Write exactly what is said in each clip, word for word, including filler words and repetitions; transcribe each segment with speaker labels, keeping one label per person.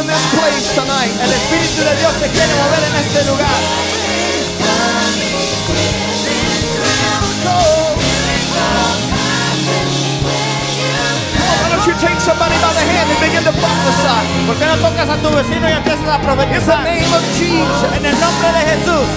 Speaker 1: in this place tonight.
Speaker 2: El Espíritu de Dios se quiere mover en este lugar.
Speaker 1: Why don't you take somebody by the hand and begin to prophesy?
Speaker 2: ¿Por qué no tocas a tu vecino y empiezas a
Speaker 1: In the
Speaker 2: profetizar?
Speaker 1: name of Jesus.
Speaker 2: En el nombre de Jesús.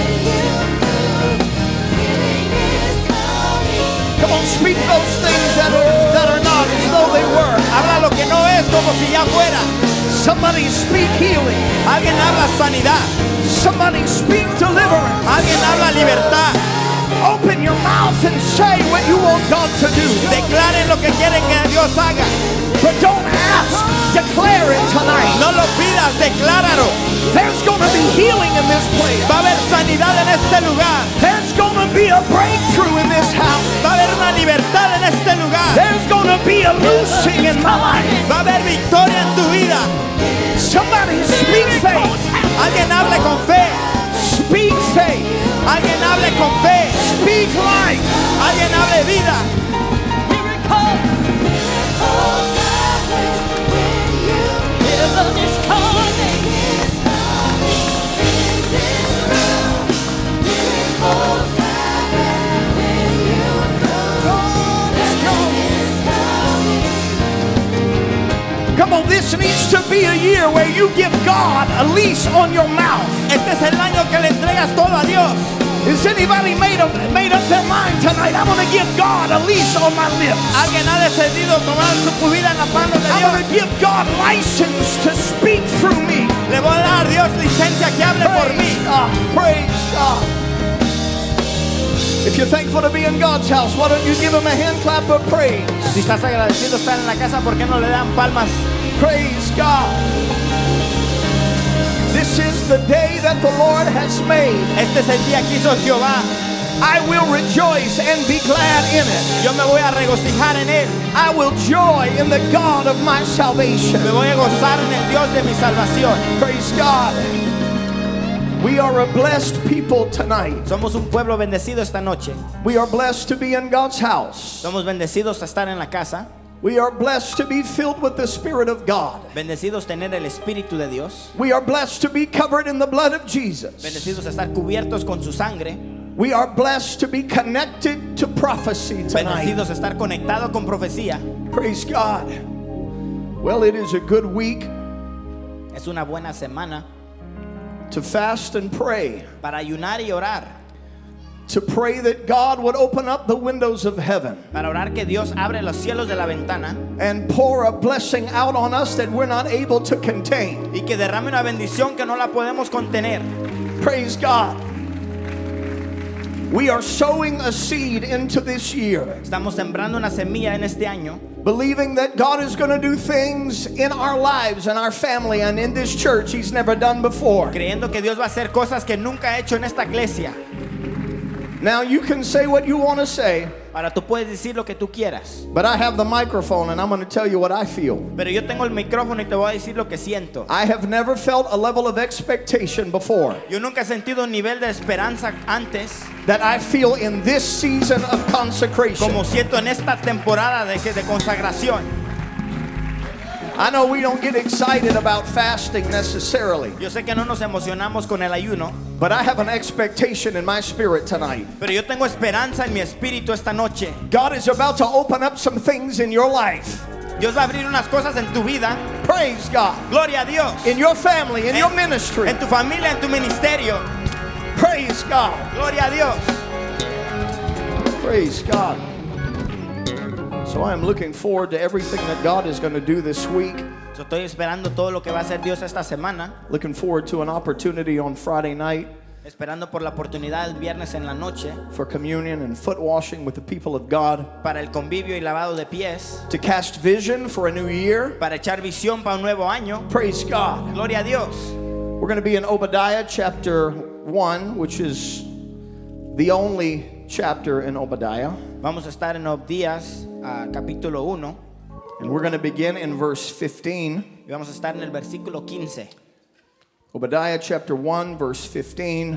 Speaker 1: Come on, speak those things that are, that are not as though they were.
Speaker 2: Habla lo que no es como si ya fuera.
Speaker 1: Somebody speak healing.
Speaker 2: Alguien habla sanidad.
Speaker 1: Somebody speak deliverance.
Speaker 2: Alguien habla libertad.
Speaker 1: Open your mouth and say what you want God to do.
Speaker 2: Declaren lo que quieren que Dios haga.
Speaker 1: But don't ask, declare it tonight.
Speaker 2: No lo pidas, decláralo.
Speaker 1: There's going to be healing in this place.
Speaker 2: Va a haber sanidad en este lugar.
Speaker 1: There's going to be a breakthrough in this house.
Speaker 2: Va a haber una libertad en este lugar.
Speaker 1: There's going to be a loosing in my life.
Speaker 2: Va a haber victoria en tu vida.
Speaker 1: Somebody speak faith.
Speaker 2: Alguien hable con fe.
Speaker 1: Speak faith.
Speaker 2: Alguien hable con fe.
Speaker 1: Speak life.
Speaker 2: Alguien hable vida.
Speaker 1: Come on, this needs to be a year where you give God a leash on your mouth.
Speaker 2: Este es el año que le entregas todo a Dios.
Speaker 1: Has anybody made up, made up their mind tonight? I'm going to give God a leash on my lips.
Speaker 2: Alguien ha decidido tomar su vida en las manos de
Speaker 1: I'm
Speaker 2: Dios.
Speaker 1: going to give God license to speak through me.
Speaker 2: Le voy a dar a Dios licencia que hable por mí.
Speaker 1: Praise God. Praise God. If you're thankful to be in God's house, why don't you give him a hand clap of praise?
Speaker 2: Si estás agradecido estar en la casa, ¿por qué no le dan palmas?
Speaker 1: Praise God. This is the day that the Lord has made.
Speaker 2: Este es el día que hizo Jehová.
Speaker 1: I will rejoice and be glad in it.
Speaker 2: Yo me voy a regocijar en él.
Speaker 1: I will joy in the God of my salvation.
Speaker 2: Me voy a gozar en el Dios de mi salvación.
Speaker 1: Praise God. We are a blessed people tonight.
Speaker 2: Somos un pueblo bendecido esta noche.
Speaker 1: We are blessed to be in God's house.
Speaker 2: Somos bendecidos a estar en la casa.
Speaker 1: We are blessed to be filled with the Spirit of God.
Speaker 2: Bendecidos tener el Espíritu de Dios.
Speaker 1: We are blessed to be covered in the blood of Jesus.
Speaker 2: Bendecidos estar cubiertos con su sangre.
Speaker 1: We are blessed to be connected to prophecy tonight.
Speaker 2: Bendecidos estar conectado con profecía.
Speaker 1: Praise God. Well, it is a good week
Speaker 2: Es una buena semana
Speaker 1: to fast and pray.
Speaker 2: para ayunar y orar.
Speaker 1: To pray that God would open up the windows of heaven
Speaker 2: Para orar que Dios abre los cielos de la ventana
Speaker 1: and pour a blessing out on us that we're not able to contain.
Speaker 2: y que derrame una bendición que no la podemos contener.
Speaker 1: Praise God. We are sowing a seed into this year,
Speaker 2: Estamos sembrando una semilla en este año,
Speaker 1: believing that God is going to do things in our lives and our family and in this church He's never done before.
Speaker 2: creyendo que Dios va a hacer cosas que nunca ha hecho en esta iglesia.
Speaker 1: Now you can say what you want to say,
Speaker 2: Ahora tú puedes decir lo que tú quieras,
Speaker 1: but I have the microphone and I'm going to tell you what I feel.
Speaker 2: pero yo tengo el micrófono y te voy a decir lo que siento.
Speaker 1: I have never felt a level of expectation before
Speaker 2: Yo nunca he sentido un nivel de esperanza antes
Speaker 1: that I feel in this season of consecration.
Speaker 2: como siento en esta temporada de, de consagración.
Speaker 1: I know we don't get excited about fasting necessarily,
Speaker 2: Yo sé que no nos emocionamos con el ayuno,
Speaker 1: but I have an expectation in my spirit tonight.
Speaker 2: pero yo tengo esperanza en mi espíritu esta noche.
Speaker 1: God is about to open up some things in your life.
Speaker 2: Dios va a abrir unas cosas en tu vida.
Speaker 1: Praise God.
Speaker 2: Gloria a Dios.
Speaker 1: In your family, in
Speaker 2: En-
Speaker 1: your ministry.
Speaker 2: En tu familia, en tu ministerio.
Speaker 1: Praise God.
Speaker 2: Gloria a Dios.
Speaker 1: Praise God. So I am looking forward to everything that God is going to do this week.
Speaker 2: So, estoy esperando todo lo que va a hacer Dios esta semana.
Speaker 1: Looking forward to an opportunity on Friday night
Speaker 2: Esperando por la oportunidad el viernes en la noche
Speaker 1: for communion and foot washing with the people of God.
Speaker 2: para el convivio y lavado de pies,
Speaker 1: To cast vision for a new year.
Speaker 2: para echar visión para un nuevo año.
Speaker 1: Praise God.
Speaker 2: Gloria a Dios.
Speaker 1: We're going to be in Obadiah chapter one, which is the only chapter in Obadiah.
Speaker 2: Vamos a estar en Obdías, uh, capítulo uno,
Speaker 1: And we're going to begin in verse fifteen.
Speaker 2: y vamos a estar en el versículo quince.
Speaker 1: Obadiah chapter one, verse fifteen.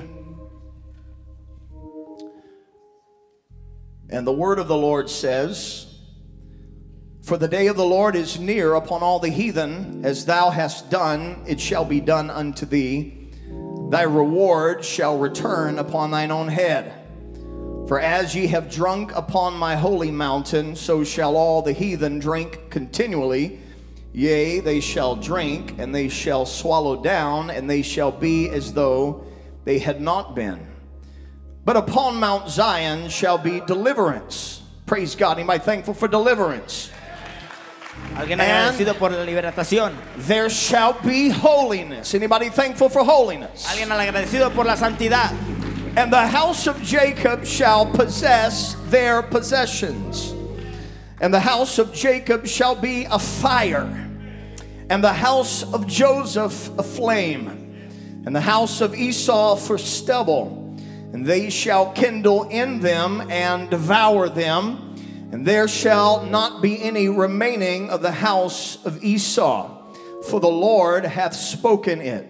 Speaker 1: And the word of the Lord says, For the day of the Lord is near upon all the heathen. As thou hast done, it shall be done unto thee. Thy reward shall return upon thine own head. For as ye have drunk upon my holy mountain, so shall all the heathen drink continually. Yea, they shall drink, and they shall swallow down, and they shall be as though they had not been. But upon Mount Zion shall be deliverance. Praise God. Anybody thankful for deliverance?
Speaker 2: Alguien agradecido por la liberación.
Speaker 1: There shall be holiness. Anybody thankful for holiness?
Speaker 2: Alguien agradecido por la santidad.
Speaker 1: And the house of Jacob shall possess their possessions. And the house of Jacob shall be a fire, and the house of Joseph a flame, and the house of Esau for stubble. And they shall kindle in them and devour them, and there shall not be any remaining of the house of Esau, for the Lord hath spoken it.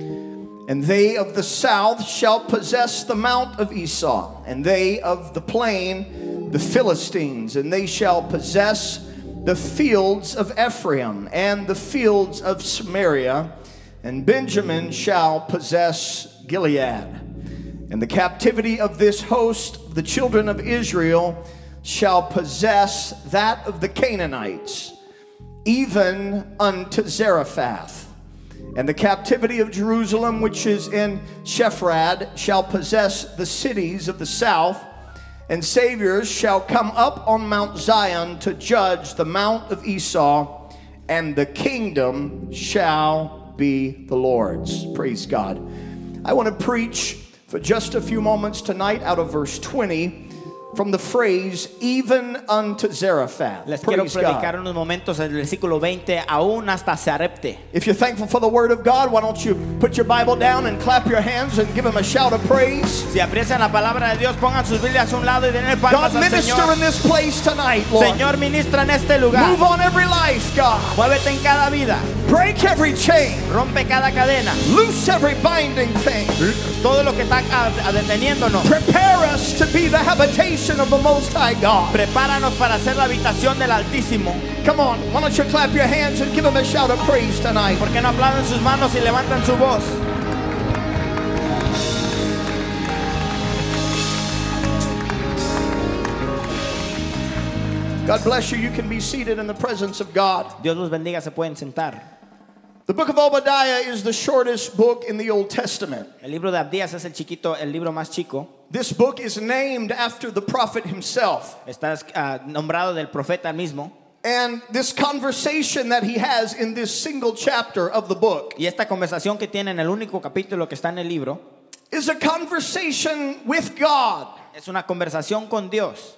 Speaker 1: And they of the south shall possess the mount of Esau, and they of the plain the Philistines, and they shall possess the fields of Ephraim and the fields of Samaria, and Benjamin shall possess Gilead. And the captivity of this host, the children of Israel, shall possess that of the Canaanites, even unto Zarephath. And the captivity of Jerusalem, which is in Shephrad, shall possess the cities of the south. And saviors shall come up on Mount Zion to judge the mount of Esau, and the kingdom shall be the Lord's. Praise God. I want to preach for just a few moments tonight out of verse twenty, from the phrase, even unto Zarephath.
Speaker 2: Les quiero
Speaker 1: Praise
Speaker 2: predicar
Speaker 1: God.
Speaker 2: unos momentos del versículo veinte aún hasta Sarepte.
Speaker 1: If you're thankful for the word of God, why don't you put your Bible down and clap your hands and give him a shout of praise?
Speaker 2: Si aprecian la palabra de Dios, pongan sus Biblias a un lado y denle palmas
Speaker 1: God,
Speaker 2: al
Speaker 1: minister
Speaker 2: Señor.
Speaker 1: in this place tonight, Lord.
Speaker 2: Señor, ministra en este lugar.
Speaker 1: Move on every life, God.
Speaker 2: Muévete en cada vida.
Speaker 1: Break every chain.
Speaker 2: Rompe cada cadena.
Speaker 1: Loose every binding thing.
Speaker 2: Todo lo que está ah, ah, deteniéndonos.
Speaker 1: Prepare us to be the habitation of the Most High God.
Speaker 2: Prepáranos para hacer la habitación del Altísimo.
Speaker 1: Come on, why don't you clap your hands and give him a shout of praise tonight?
Speaker 2: ¿Por qué no aplauden sus manos y levantan su voz?
Speaker 1: God bless you. You can be seated in the presence of God.
Speaker 2: Dios los bendiga, se pueden sentar.
Speaker 1: The book of Obadiah is the shortest book in the Old Testament.
Speaker 2: El libro de Abdías es el chiquito, el libro más chico.
Speaker 1: This book is named after the prophet himself.
Speaker 2: Está uh, nombrado del profeta mismo.
Speaker 1: And this conversation that he has in this single chapter of the book
Speaker 2: Y esta conversación que tiene en el único capítulo que está en el libro
Speaker 1: is a conversation with God
Speaker 2: es una conversación con Dios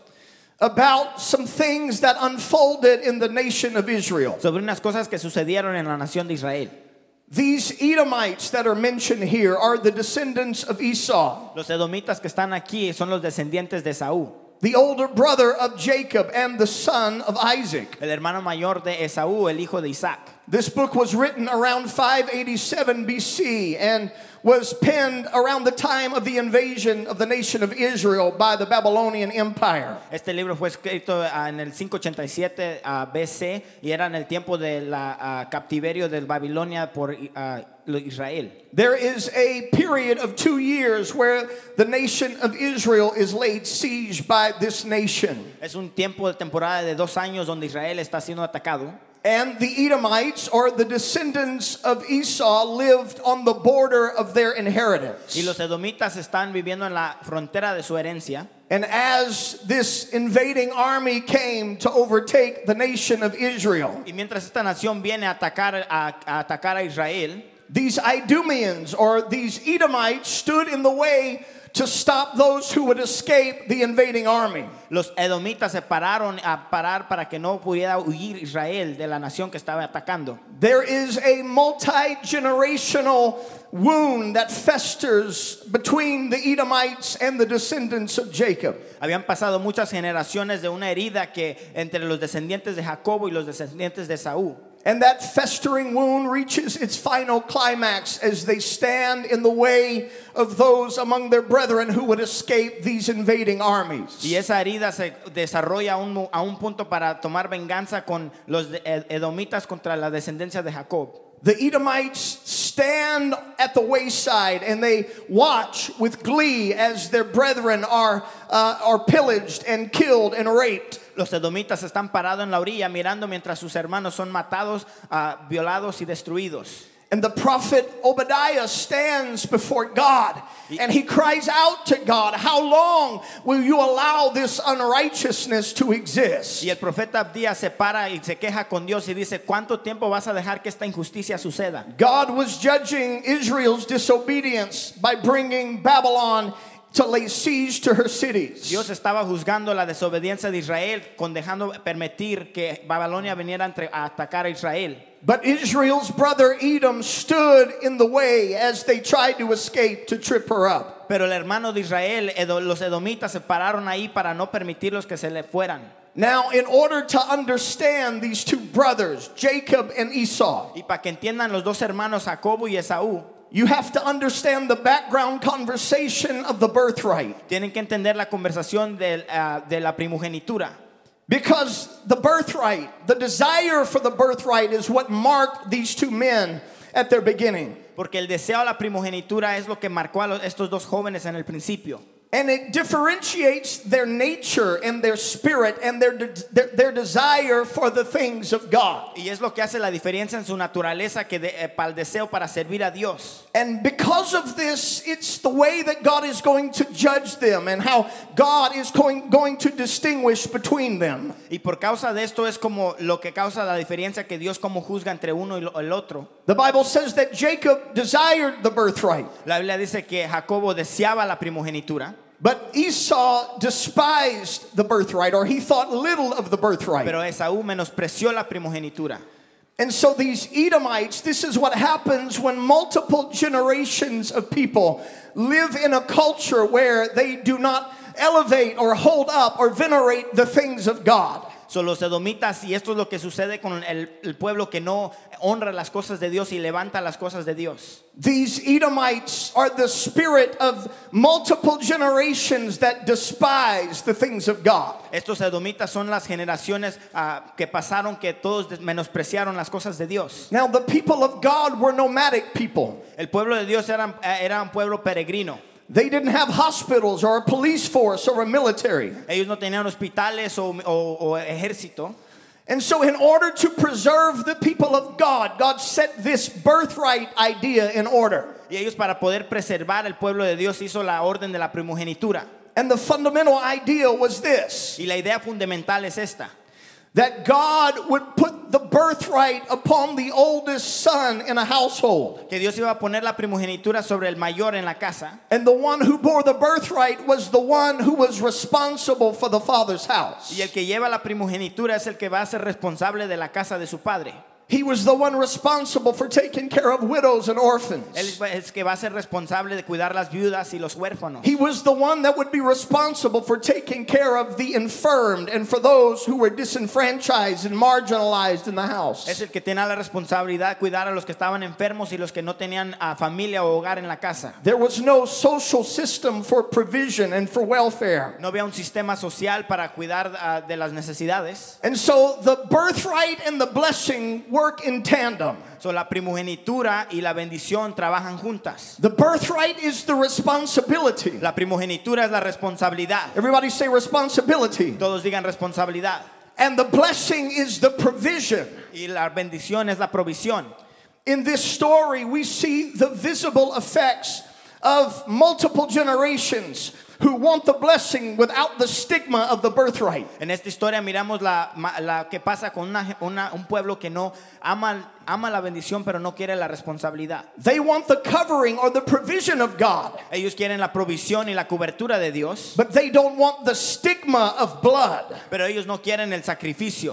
Speaker 1: about some things that unfolded in the nation of Israel.
Speaker 2: sobre unas cosas que sucedieron en la nación de Israel.
Speaker 1: These Edomites that are mentioned here are the descendants of Esau,
Speaker 2: Los edomitas que están aquí son los descendientes de Esaú,
Speaker 1: the older brother of Jacob and the son of Isaac.
Speaker 2: el hermano mayor de Esaú, el hijo de Isaac.
Speaker 1: This book was written around five eighty-seven B C and was penned around the time of the invasion of the nation of Israel by the Babylonian Empire.
Speaker 2: Este libro fue escrito uh, en el quinientos ochenta y siete uh, B C y era en el tiempo del uh, captiverio de Babilonia por uh, Israel.
Speaker 1: There is a period of two years where the nation of Israel is laid siege by this nation.
Speaker 2: Es un tiempo de temporada de dos años donde Israel está siendo atacado.
Speaker 1: And the Edomites, or the descendants of Esau, lived on the border of their inheritance.
Speaker 2: Y los edomitas están viviendo en la frontera de su herencia.
Speaker 1: And as this invading army came to overtake the nation of Israel,
Speaker 2: Y mientras esta nación viene a atacar a, a atacar a Israel,
Speaker 1: these Idumeans, or these Edomites, stood in the way to stop those who would escape the invading army.
Speaker 2: los edomitas se pararon a parar para que no pudiera huir Israel de la nación que estaba atacando.
Speaker 1: There is a multi-generational wound that festers between the Edomites and the descendants of Jacob.
Speaker 2: Habían pasado muchas generaciones de una herida que entre los descendientes de Jacobo y los descendientes de Esaú.
Speaker 1: And that festering wound reaches its final climax as they stand in the way of those among their brethren who would escape these invading armies.
Speaker 2: Y esa herida se desarrolla a un, a un punto para tomar venganza con los edomitas contra la descendencia de Jacob.
Speaker 1: The Edomites stand at the wayside and they watch with glee as their brethren are, uh, are pillaged and killed and raped.
Speaker 2: Los edomitas están parados en la orilla mirando mientras sus hermanos son matados, uh, violados y destruidos.
Speaker 1: And the prophet Obadiah stands before God and he cries out to God, how long will you allow this unrighteousness to exist?
Speaker 2: Y el profeta Abdías se para y se queja con Dios y dice, ¿cuánto tiempo vas a dejar que esta injusticia suceda?
Speaker 1: God was judging Israel's disobedience by bringing Babylon to lay siege to her cities.
Speaker 2: Dios estaba juzgando la desobediencia de Israel con dejando permitir que Babilonia viniera a atacar a Israel.
Speaker 1: But Israel's brother Edom stood in the way as they tried to escape to trip her up.
Speaker 2: Pero el hermano de Israel, los edomitas, se pararon ahí para no permitirlos que se le fueran.
Speaker 1: Now, in order to understand these two brothers, Jacob and Esau,
Speaker 2: y para que entiendan los dos hermanos Jacobo y Esaú,
Speaker 1: you have to understand the background conversation of the birthright.
Speaker 2: Tienen que entender la conversación de, uh, de la primogenitura.
Speaker 1: Because the birthright, the desire for the birthright is what marked these two men at their beginning.
Speaker 2: Porque el deseo a la primogenitura es lo que marcó a los, estos dos jóvenes en el principio.
Speaker 1: And it differentiates their nature and their spirit and their, their, their desire for the things of God.
Speaker 2: Y es lo que hace la diferencia en su naturaleza que de, eh, para el deseo para servir a Dios.
Speaker 1: And because of this, it's the way that God is going to judge them and how God is going, going to distinguish between them.
Speaker 2: Y por causa de esto es como lo que causa la diferencia que Dios como juzga entre uno y el otro.
Speaker 1: The Bible says that Jacob desired the birthright.
Speaker 2: La Biblia dice que Jacobo deseaba la primogenitura.
Speaker 1: But Esau despised the birthright, or he thought little of the birthright.
Speaker 2: Pero Esaú menospreció la primogenitura.
Speaker 1: And so these Edomites, this is what happens when multiple generations of people live in a culture where they do not elevate or hold up or venerate the things of God.
Speaker 2: Son los edomitas, y esto es lo que sucede con el, el pueblo que no honra las cosas de Dios y levanta las cosas de Dios.
Speaker 1: These Edomites are the spirit of multiple generations that despise the things of God.
Speaker 2: Estos edomitas son las generaciones uh, que pasaron que todos menospreciaron las cosas de Dios.
Speaker 1: Now the people of God were nomadic people.
Speaker 2: El pueblo de Dios era, era un pueblo peregrino.
Speaker 1: They didn't have hospitals or a police force or a military.
Speaker 2: Ellos no tenían hospitales o, o, o ejército.
Speaker 1: And so in order to preserve the people of God, God set this birthright idea in order.
Speaker 2: Y ellos, para poder preservar el pueblo de Dios, hizo la orden de la primogenitura.
Speaker 1: And the fundamental idea was this:
Speaker 2: y la idea fundamental es esta,
Speaker 1: that God would put the birthright upon the oldest son in a household.
Speaker 2: que Dios iba a poner la primogenitura sobre el mayor en la casa.
Speaker 1: And the one who bore the birthright was the one who was responsible for the father's house.
Speaker 2: Y el que lleva la primogenitura es el que va a ser responsable de la casa de su padre.
Speaker 1: He was the one responsible for taking care of widows and orphans.
Speaker 2: Él es el que va a ser responsable de cuidar las viudas y los huérfanos.
Speaker 1: He was the one that would be responsible for taking care of the infirmed and for those who were disenfranchised and marginalized in the house.
Speaker 2: Es el que tenía la responsabilidad de cuidar a los que estaban enfermos y los que no tenían uh, familia o hogar en la casa.
Speaker 1: There was no social system for provision and for welfare.
Speaker 2: No había un sistema social para cuidar uh, de las necesidades.
Speaker 1: And so the birthright and the blessing work in tandem.
Speaker 2: So, la primogenitura y la bendición trabajan juntas.
Speaker 1: The birthright is the responsibility.
Speaker 2: La primogenitura es la responsabilidad.
Speaker 1: Everybody say responsibility.
Speaker 2: Todos digan responsabilidad.
Speaker 1: And the blessing is the provision.
Speaker 2: Y la bendición es la provisión.
Speaker 1: In this story, we see the visible effects of multiple generations who want the blessing without the stigma of the birthright.
Speaker 2: En esta historia miramos la, la que pasa con una, una, un pueblo que no ama, ama la bendición pero no quiere la responsabilidad.
Speaker 1: They want the covering or the provision of God.
Speaker 2: Ellos quieren la provisión y la cobertura de Dios,
Speaker 1: But they don't want the stigma of blood.
Speaker 2: pero ellos no quieren el sacrificio.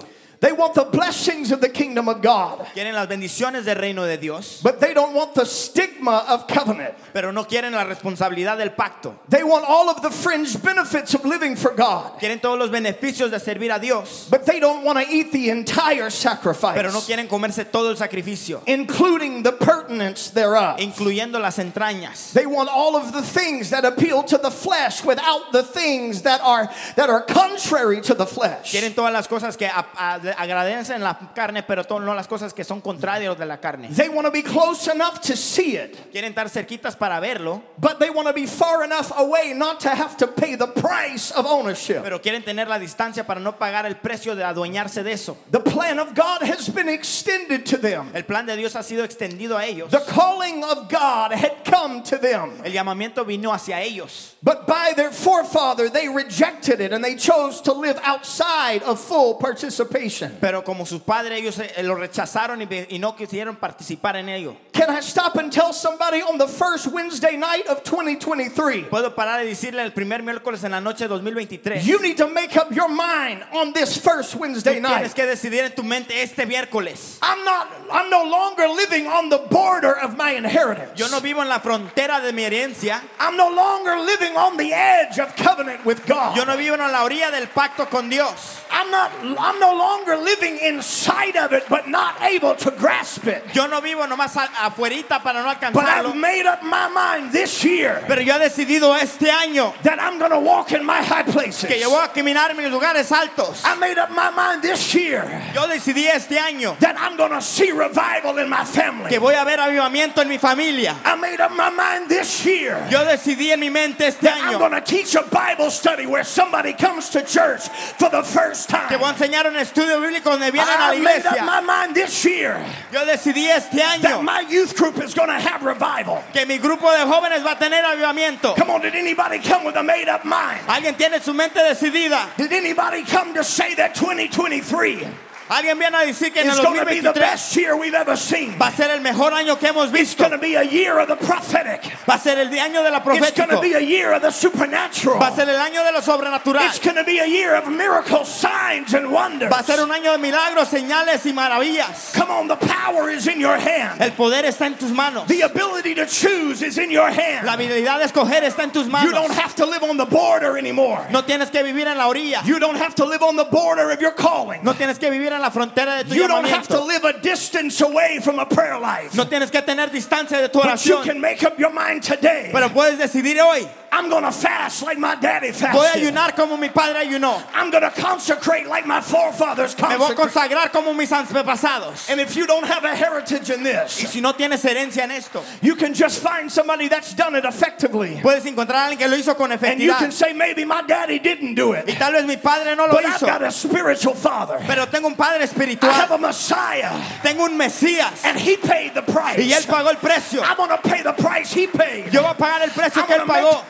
Speaker 1: They want the blessings of the kingdom of God,
Speaker 2: Quieren las bendiciones del reino de Dios,
Speaker 1: but they don't want the stigma of covenant.
Speaker 2: pero no quieren la responsabilidad del pacto.
Speaker 1: They want all of the fringe benefits of living for God,
Speaker 2: Quieren todos los beneficios de servir a Dios,
Speaker 1: but they don't want to eat the entire sacrifice,
Speaker 2: pero no quieren comerse todo el sacrificio,
Speaker 1: including the pertinence thereof.
Speaker 2: incluyendo las entrañas.
Speaker 1: They want all of the things that appeal to the flesh without the things that are that are contrary to the flesh.
Speaker 2: Quieren todas las cosas que a- a- agradecen la carne, pero to- no las cosas que son contrarias de la carne.
Speaker 1: They want to be close enough to see it,
Speaker 2: Quieren estar cerquitas para verlo,
Speaker 1: but they want to be far enough away not to have to pay the price of ownership.
Speaker 2: pero quieren tener la distancia para no pagar el precio de adueñarse de eso.
Speaker 1: The plan of God has been extended to them.
Speaker 2: El plan de Dios ha sido extendido a ellos.
Speaker 1: The calling of God had come to them.
Speaker 2: El llamamiento vino hacia ellos,
Speaker 1: But by their forefather, they rejected it and they chose to live outside of full participation.
Speaker 2: pero como sus padres ellos eh, lo rechazaron y, y no quisieron participar en ello.
Speaker 1: Can I stop and tell somebody on the first Wednesday night of twenty twenty-three?
Speaker 2: Puedo parar y decirle el primer miércoles en la noche de dos mil veintitrés.
Speaker 1: You need to make up your mind on this first Wednesday
Speaker 2: Tú
Speaker 1: night.
Speaker 2: tienes que decidir en tu mente este miércoles.
Speaker 1: I'm not, I'm no longer living on the border of my inheritance.
Speaker 2: Yo no vivo en la frontera de mi herencia.
Speaker 1: I'm no longer living on the edge of covenant with God.
Speaker 2: Yo no vivo en la orilla del pacto con Dios.
Speaker 1: I'm not, I'm no longer living inside of it, but not able to grasp it.
Speaker 2: Yo no vivo nomás a- afuerita para no
Speaker 1: But I've
Speaker 2: alcanzarlo.
Speaker 1: made up my mind this year
Speaker 2: Pero yo he decidido este año
Speaker 1: that I'm going to walk in my high places.
Speaker 2: que yo voy a caminar en mis lugares altos.
Speaker 1: I made up my mind this year
Speaker 2: Yo decidí este año
Speaker 1: that I'm going to see revival in my family.
Speaker 2: que voy a ver avivamiento en mi familia.
Speaker 1: I made up my mind this year
Speaker 2: Yo decidí en mi mente este
Speaker 1: that I'm
Speaker 2: año
Speaker 1: going to teach a Bible study where somebody comes to church for the first time.
Speaker 2: que voy a enseñar un estudio bíblico donde vienen a la
Speaker 1: I made up
Speaker 2: iglesia.
Speaker 1: my mind this year
Speaker 2: Yo decidí este
Speaker 1: that
Speaker 2: año
Speaker 1: my youth group is going to have revival.
Speaker 2: que mi grupo de jóvenes va a tener avivamiento.
Speaker 1: Come on, did anybody come with a made up mind?
Speaker 2: ¿Alguien tiene su mente decidida?
Speaker 1: Did anybody come to say that twenty twenty-three
Speaker 2: ¿Alguien viene a decir que en el
Speaker 1: is going to be the
Speaker 2: dos mil veintitrés
Speaker 1: best year we've ever seen?
Speaker 2: va a ser el mejor año que hemos
Speaker 1: It's
Speaker 2: visto?
Speaker 1: going to be a year of the prophetic.
Speaker 2: Va a ser el año de la
Speaker 1: It's going
Speaker 2: profético.
Speaker 1: to be a year of the supernatural.
Speaker 2: Va a ser el año de lo sobrenatural.
Speaker 1: It's going to be a year of miracles, signs, and wonders.
Speaker 2: Va a ser un año de milagros, señales y maravillas.
Speaker 1: Come on, the power is in your hand.
Speaker 2: El poder está en tus manos.
Speaker 1: The ability to choose is in your
Speaker 2: La
Speaker 1: hand.
Speaker 2: habilidad de escoger está en tus
Speaker 1: You don't
Speaker 2: manos.
Speaker 1: have to live on the border anymore.
Speaker 2: No tienes que vivir en la orilla.
Speaker 1: You don't have to live on the border of your calling.
Speaker 2: No tienes que vivir en la frontera de tu
Speaker 1: You don't have to
Speaker 2: llamamiento.
Speaker 1: live a distance away from a prayer life.
Speaker 2: No tienes que tener distancia de tu
Speaker 1: But you
Speaker 2: oración.
Speaker 1: can make up your mind today.
Speaker 2: Pero puedes decidir hoy.
Speaker 1: I'm going to fast like my daddy
Speaker 2: Voy a
Speaker 1: fasted.
Speaker 2: ayunar como mi padre ayunó.
Speaker 1: I'm going to consecrate like my forefathers
Speaker 2: Me voy a
Speaker 1: consecrated.
Speaker 2: consagrar como mis antepasados.
Speaker 1: And if you don't have a heritage in
Speaker 2: Y
Speaker 1: this,
Speaker 2: si no tienes herencia en esto,
Speaker 1: you can just find somebody that's done it effectively.
Speaker 2: puedes encontrar a alguien que lo hizo con
Speaker 1: And you can
Speaker 2: efectividad.
Speaker 1: say, maybe my daddy didn't do
Speaker 2: Y
Speaker 1: it,
Speaker 2: tal vez mi padre no lo
Speaker 1: but I've
Speaker 2: hizo.
Speaker 1: got a spiritual father.
Speaker 2: Pero tengo un padre
Speaker 1: I have
Speaker 2: espiritual.
Speaker 1: a Messiah,
Speaker 2: Tengo un Mesías.
Speaker 1: and he paid the
Speaker 2: Y él
Speaker 1: price.
Speaker 2: pagó el precio.
Speaker 1: I'm going to pay the price he paid.
Speaker 2: Yo voy a pagar el precio
Speaker 1: I'm
Speaker 2: que él
Speaker 1: gonna
Speaker 2: pagó.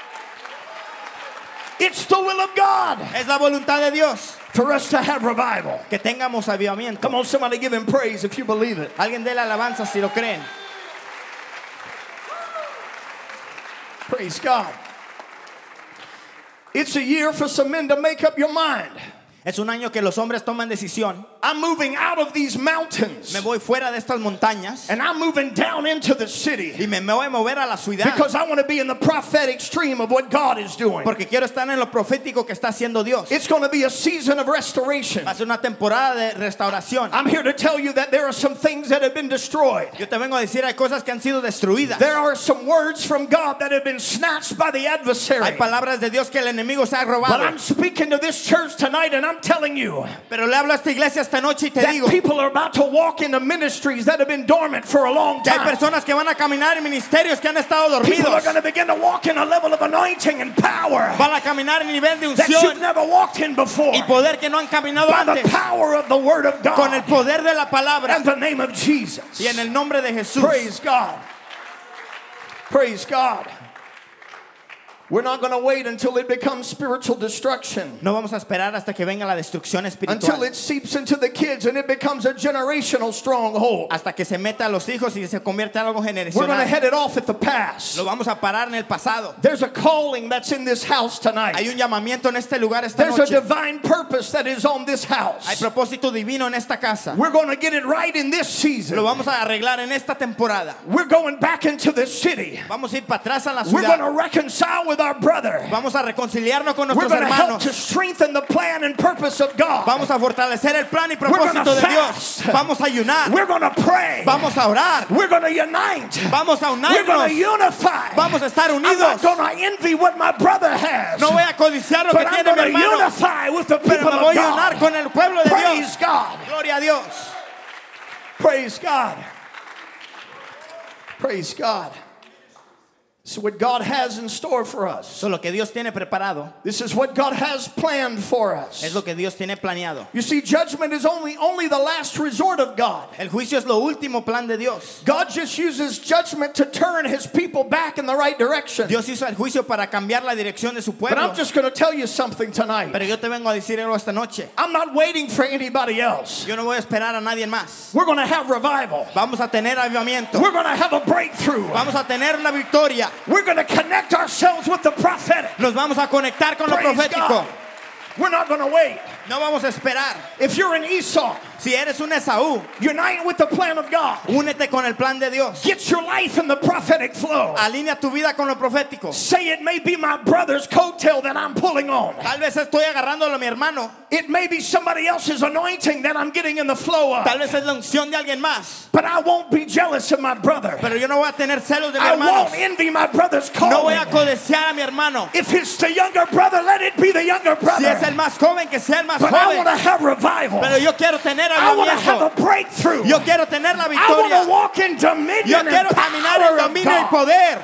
Speaker 1: It's the will of God
Speaker 2: Es la voluntad de Dios
Speaker 1: for us to have revival.
Speaker 2: que tengamos avivamiento.
Speaker 1: Come on, somebody give him praise if you believe it.
Speaker 2: Alguien dé la alabanza si lo creen.
Speaker 1: Praise God. It's a year for some men to make up your mind.
Speaker 2: Es un año que los hombres toman decisión.
Speaker 1: I'm moving out of these mountains
Speaker 2: Me voy fuera de estas montañas
Speaker 1: and I'm moving down into the city
Speaker 2: y me, me voy a mover a la ciudad
Speaker 1: because I want to be in the prophetic stream of what God is doing.
Speaker 2: porque quiero estar en lo profético que está haciendo Dios.
Speaker 1: It's going to be a season of restoration.
Speaker 2: Va a ser una temporada de restauración.
Speaker 1: I'm here to tell you that there are some things that have been destroyed.
Speaker 2: Yo te vengo a decir, hay cosas que han sido destruidas.
Speaker 1: There are some words from God that have been snatched by the adversary.
Speaker 2: Hay palabras de Dios que el enemigo se ha
Speaker 1: But
Speaker 2: robado.
Speaker 1: I'm speaking to this church tonight and I'm telling you
Speaker 2: Pero le hablo a esta iglesia esta noche y te
Speaker 1: that
Speaker 2: digo
Speaker 1: people are about to walk into ministries that have been dormant for a long
Speaker 2: que hay
Speaker 1: time.
Speaker 2: personas que van a caminar en ministerios que han estado
Speaker 1: People are
Speaker 2: dormidos.
Speaker 1: going to begin to walk in a level of anointing and power
Speaker 2: Van a caminar en nivel de
Speaker 1: that you've
Speaker 2: unción
Speaker 1: never walked in before
Speaker 2: y poder que no han caminado
Speaker 1: by the
Speaker 2: antes.
Speaker 1: power of the Word of
Speaker 2: Con el
Speaker 1: God
Speaker 2: poder de la palabra
Speaker 1: and the name of Jesus.
Speaker 2: y en el nombre de Jesús.
Speaker 1: Praise God. Praise God. We're not going to wait until it becomes spiritual destruction.
Speaker 2: No vamos a esperar hasta que venga la destrucción
Speaker 1: Until
Speaker 2: espiritual.
Speaker 1: it seeps into the kids and it becomes a generational stronghold.
Speaker 2: Hasta que se meta a los hijos y se convierte en algo
Speaker 1: We're going to
Speaker 2: generacional.
Speaker 1: head it off at the pass.
Speaker 2: Lo vamos a parar en el pasado.
Speaker 1: There's a calling that's in this house tonight.
Speaker 2: Hay un llamamiento en este lugar esta
Speaker 1: There's a
Speaker 2: noche.
Speaker 1: divine purpose that is on this
Speaker 2: Hay
Speaker 1: house.
Speaker 2: propósito divino en esta casa.
Speaker 1: We're going to get it right in this
Speaker 2: Lo
Speaker 1: season.
Speaker 2: vamos a arreglar en esta temporada.
Speaker 1: We're going back into the city.
Speaker 2: Vamos a ir para atrás a la
Speaker 1: We're going to
Speaker 2: ciudad.
Speaker 1: reconcile with our brother.
Speaker 2: Vamos a reconciliarnos con
Speaker 1: We're
Speaker 2: nuestros
Speaker 1: going to help
Speaker 2: hermanos.
Speaker 1: to strengthen the plan and purpose of God.
Speaker 2: Vamos a fortalecer el plan y
Speaker 1: gonna
Speaker 2: propósito de
Speaker 1: fast.
Speaker 2: Dios. Vamos a ayunar.
Speaker 1: We're going to pray.
Speaker 2: Vamos a orar.
Speaker 1: We're going to unite.
Speaker 2: Vamos a
Speaker 1: We're going to
Speaker 2: unirnos.
Speaker 1: unify.
Speaker 2: Vamos a estar
Speaker 1: I'm
Speaker 2: unidos.
Speaker 1: not going to envy what my brother has.
Speaker 2: No voy a codiciar lo que
Speaker 1: But I'm
Speaker 2: tiene mi
Speaker 1: going to
Speaker 2: hermano.
Speaker 1: unify with the
Speaker 2: Pero
Speaker 1: people
Speaker 2: me voy
Speaker 1: of
Speaker 2: a unar
Speaker 1: God.
Speaker 2: con el pueblo de
Speaker 1: Praise
Speaker 2: Dios.
Speaker 1: God.
Speaker 2: Gloria a Dios.
Speaker 1: Praise God. Praise God. So what God has in store for us.
Speaker 2: Eso es lo que Dios tiene preparado.
Speaker 1: This is what God has planned for us.
Speaker 2: Es lo que Dios tiene planeado.
Speaker 1: You see, judgment is only, only the last resort of God.
Speaker 2: El juicio es lo último plan de Dios.
Speaker 1: God just uses judgment to turn his people back in the right direction.
Speaker 2: Dios hizo el juicio para cambiar la dirección de su
Speaker 1: But
Speaker 2: pueblo.
Speaker 1: I'm just going to tell you something tonight.
Speaker 2: Pero yo te vengo a decir algo esta noche.
Speaker 1: I'm not waiting for anybody else.
Speaker 2: Yo no voy a esperar a nadie más.
Speaker 1: We're going to have revival.
Speaker 2: Vamos a tener avivamiento.
Speaker 1: We're going to have a breakthrough.
Speaker 2: Vamos a tener una victoria.
Speaker 1: We're going to connect ourselves with the prophetic.
Speaker 2: Nos vamos a conectar con lo
Speaker 1: Praise
Speaker 2: profético.
Speaker 1: God. We're not going to wait.
Speaker 2: No vamos a esperar.
Speaker 1: If you're an Esau,
Speaker 2: Si eres un Esaú,
Speaker 1: unite with the plan of God.
Speaker 2: únete con el plan de Dios.
Speaker 1: Get your life in the prophetic flow.
Speaker 2: Alinea tu vida con lo profético.
Speaker 1: Say it may be my brother's coattail that I'm pulling on.
Speaker 2: Tal vez estoy agarrándolo a mi hermano.
Speaker 1: It may be somebody else's anointing that I'm getting in the flow of.
Speaker 2: Tal vez es la unción de alguien más.
Speaker 1: But I won't be jealous of my brother.
Speaker 2: Pero yo no voy a tener celos de mi
Speaker 1: I
Speaker 2: hermano.
Speaker 1: won't envy my brother's
Speaker 2: No voy
Speaker 1: calling.
Speaker 2: a codiciar a mi hermano.
Speaker 1: If it's the younger brother, let it be the younger
Speaker 2: Si es
Speaker 1: brother.
Speaker 2: el más joven, que sea el más
Speaker 1: But I want
Speaker 2: joven.
Speaker 1: to have revival.
Speaker 2: Pero yo quiero tener
Speaker 1: I want to have a
Speaker 2: avivamiento.
Speaker 1: breakthrough.
Speaker 2: Yo quiero tener la
Speaker 1: I want
Speaker 2: victoria.
Speaker 1: to walk in dominion
Speaker 2: Yo
Speaker 1: and
Speaker 2: quiero caminar
Speaker 1: power
Speaker 2: en
Speaker 1: of
Speaker 2: dominio y
Speaker 1: God.
Speaker 2: poder.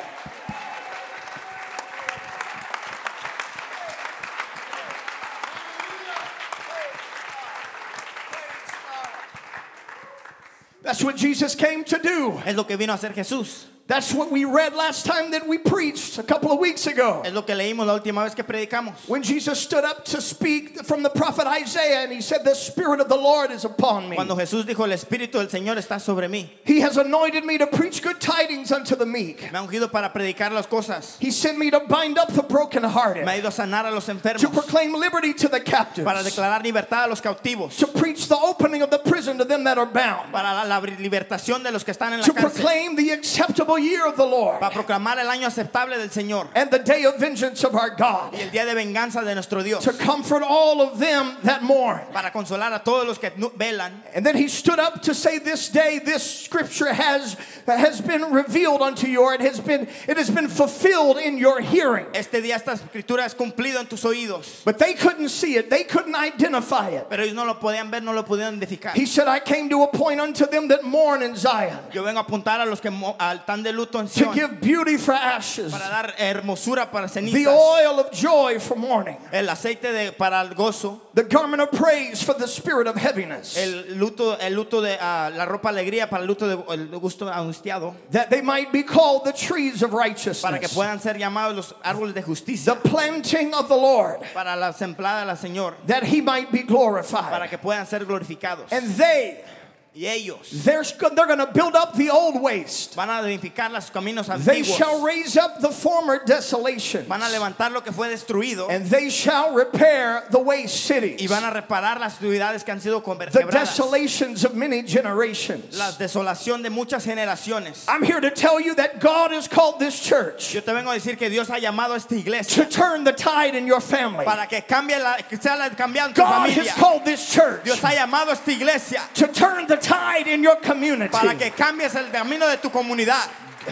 Speaker 1: That's what Jesus came to do.
Speaker 2: Es lo que vino a hacer Jesús.
Speaker 1: That's what we read last time that we preached a couple of weeks ago.
Speaker 2: Es lo que leímos la última vez que predicamos.
Speaker 1: When Jesus stood up to speak from the prophet Isaiah and he said, the Spirit of the Lord is upon me.
Speaker 2: Cuando Jesús dijo, el Espíritu del Señor está sobre mí.
Speaker 1: He has anointed me to preach good tidings unto the meek.
Speaker 2: Me ha ungido para predicar las cosas.
Speaker 1: He sent me to bind up the brokenhearted,
Speaker 2: Me ha ido a sanar a los
Speaker 1: to
Speaker 2: enfermos.
Speaker 1: proclaim liberty to the captives,
Speaker 2: Para declarar libertad a los cautivos.
Speaker 1: to preach the opening of the prison to them that are bound,
Speaker 2: Para la, la libertación de los que están en la
Speaker 1: to
Speaker 2: cárcel.
Speaker 1: proclaim the acceptable year of the Lord
Speaker 2: Para proclamar el año aceptable del Señor.
Speaker 1: and the day of vengeance of our God,
Speaker 2: Y el día de venganza de nuestro Dios.
Speaker 1: to comfort all of them that mourn.
Speaker 2: Para consolar a todos los que nu- velan.
Speaker 1: And then he stood up to say, this day this scripture has has been revealed unto you, or it has been it has been fulfilled in your hearing.
Speaker 2: Este día esta escritura es cumplido en tus oídos.
Speaker 1: But they couldn't see it, they couldn't identify it.
Speaker 2: Pero ellos no lo podían ver, no lo podían identificar.
Speaker 1: He said, I came to appoint unto them that mourn in Zion,
Speaker 2: Yo vengo a apuntar a los que mo- al tan de luto en
Speaker 1: to
Speaker 2: Sion.
Speaker 1: give beauty for ashes,
Speaker 2: Para dar hermosura para
Speaker 1: the
Speaker 2: cenizas.
Speaker 1: oil of joy for mourning,
Speaker 2: El aceite de, para el gozo.
Speaker 1: the garment of praise for the spirit of heaviness,
Speaker 2: El luto, el luto de uh, la ropa alegría para el luto de el gusto angustiado.
Speaker 1: that they might be called the trees of
Speaker 2: Para que
Speaker 1: righteousness,
Speaker 2: puedan ser llamados los árboles de
Speaker 1: the
Speaker 2: justicia.
Speaker 1: planting of the Lord,
Speaker 2: Para la sembrada del Señor.
Speaker 1: that he might be
Speaker 2: Para
Speaker 1: glorified.
Speaker 2: que puedan ser glorificados.
Speaker 1: And they,
Speaker 2: Y ellos
Speaker 1: they're, they're going to build up the old waste.
Speaker 2: van a edificar los caminos
Speaker 1: They
Speaker 2: antiguos.
Speaker 1: shall raise up the former desolations,
Speaker 2: Van a levantar lo que fue destruido.
Speaker 1: and they shall repair the waste cities,
Speaker 2: Y van a reparar las ciudades que han sido
Speaker 1: the
Speaker 2: quebradas.
Speaker 1: desolations of many generations.
Speaker 2: La desolación de muchas generaciones.
Speaker 1: I'm here to tell you that God has called this church
Speaker 2: Yo te vengo a decir que Dios ha llamado a esta iglesia
Speaker 1: to turn the tide in your family.
Speaker 2: para que cambie la, que sea la cambiada en tu
Speaker 1: God has
Speaker 2: familia.
Speaker 1: called this church
Speaker 2: Dios ha llamado a esta iglesia
Speaker 1: to turn the tide in your community.
Speaker 2: para que cambies el camino de tu comunidad.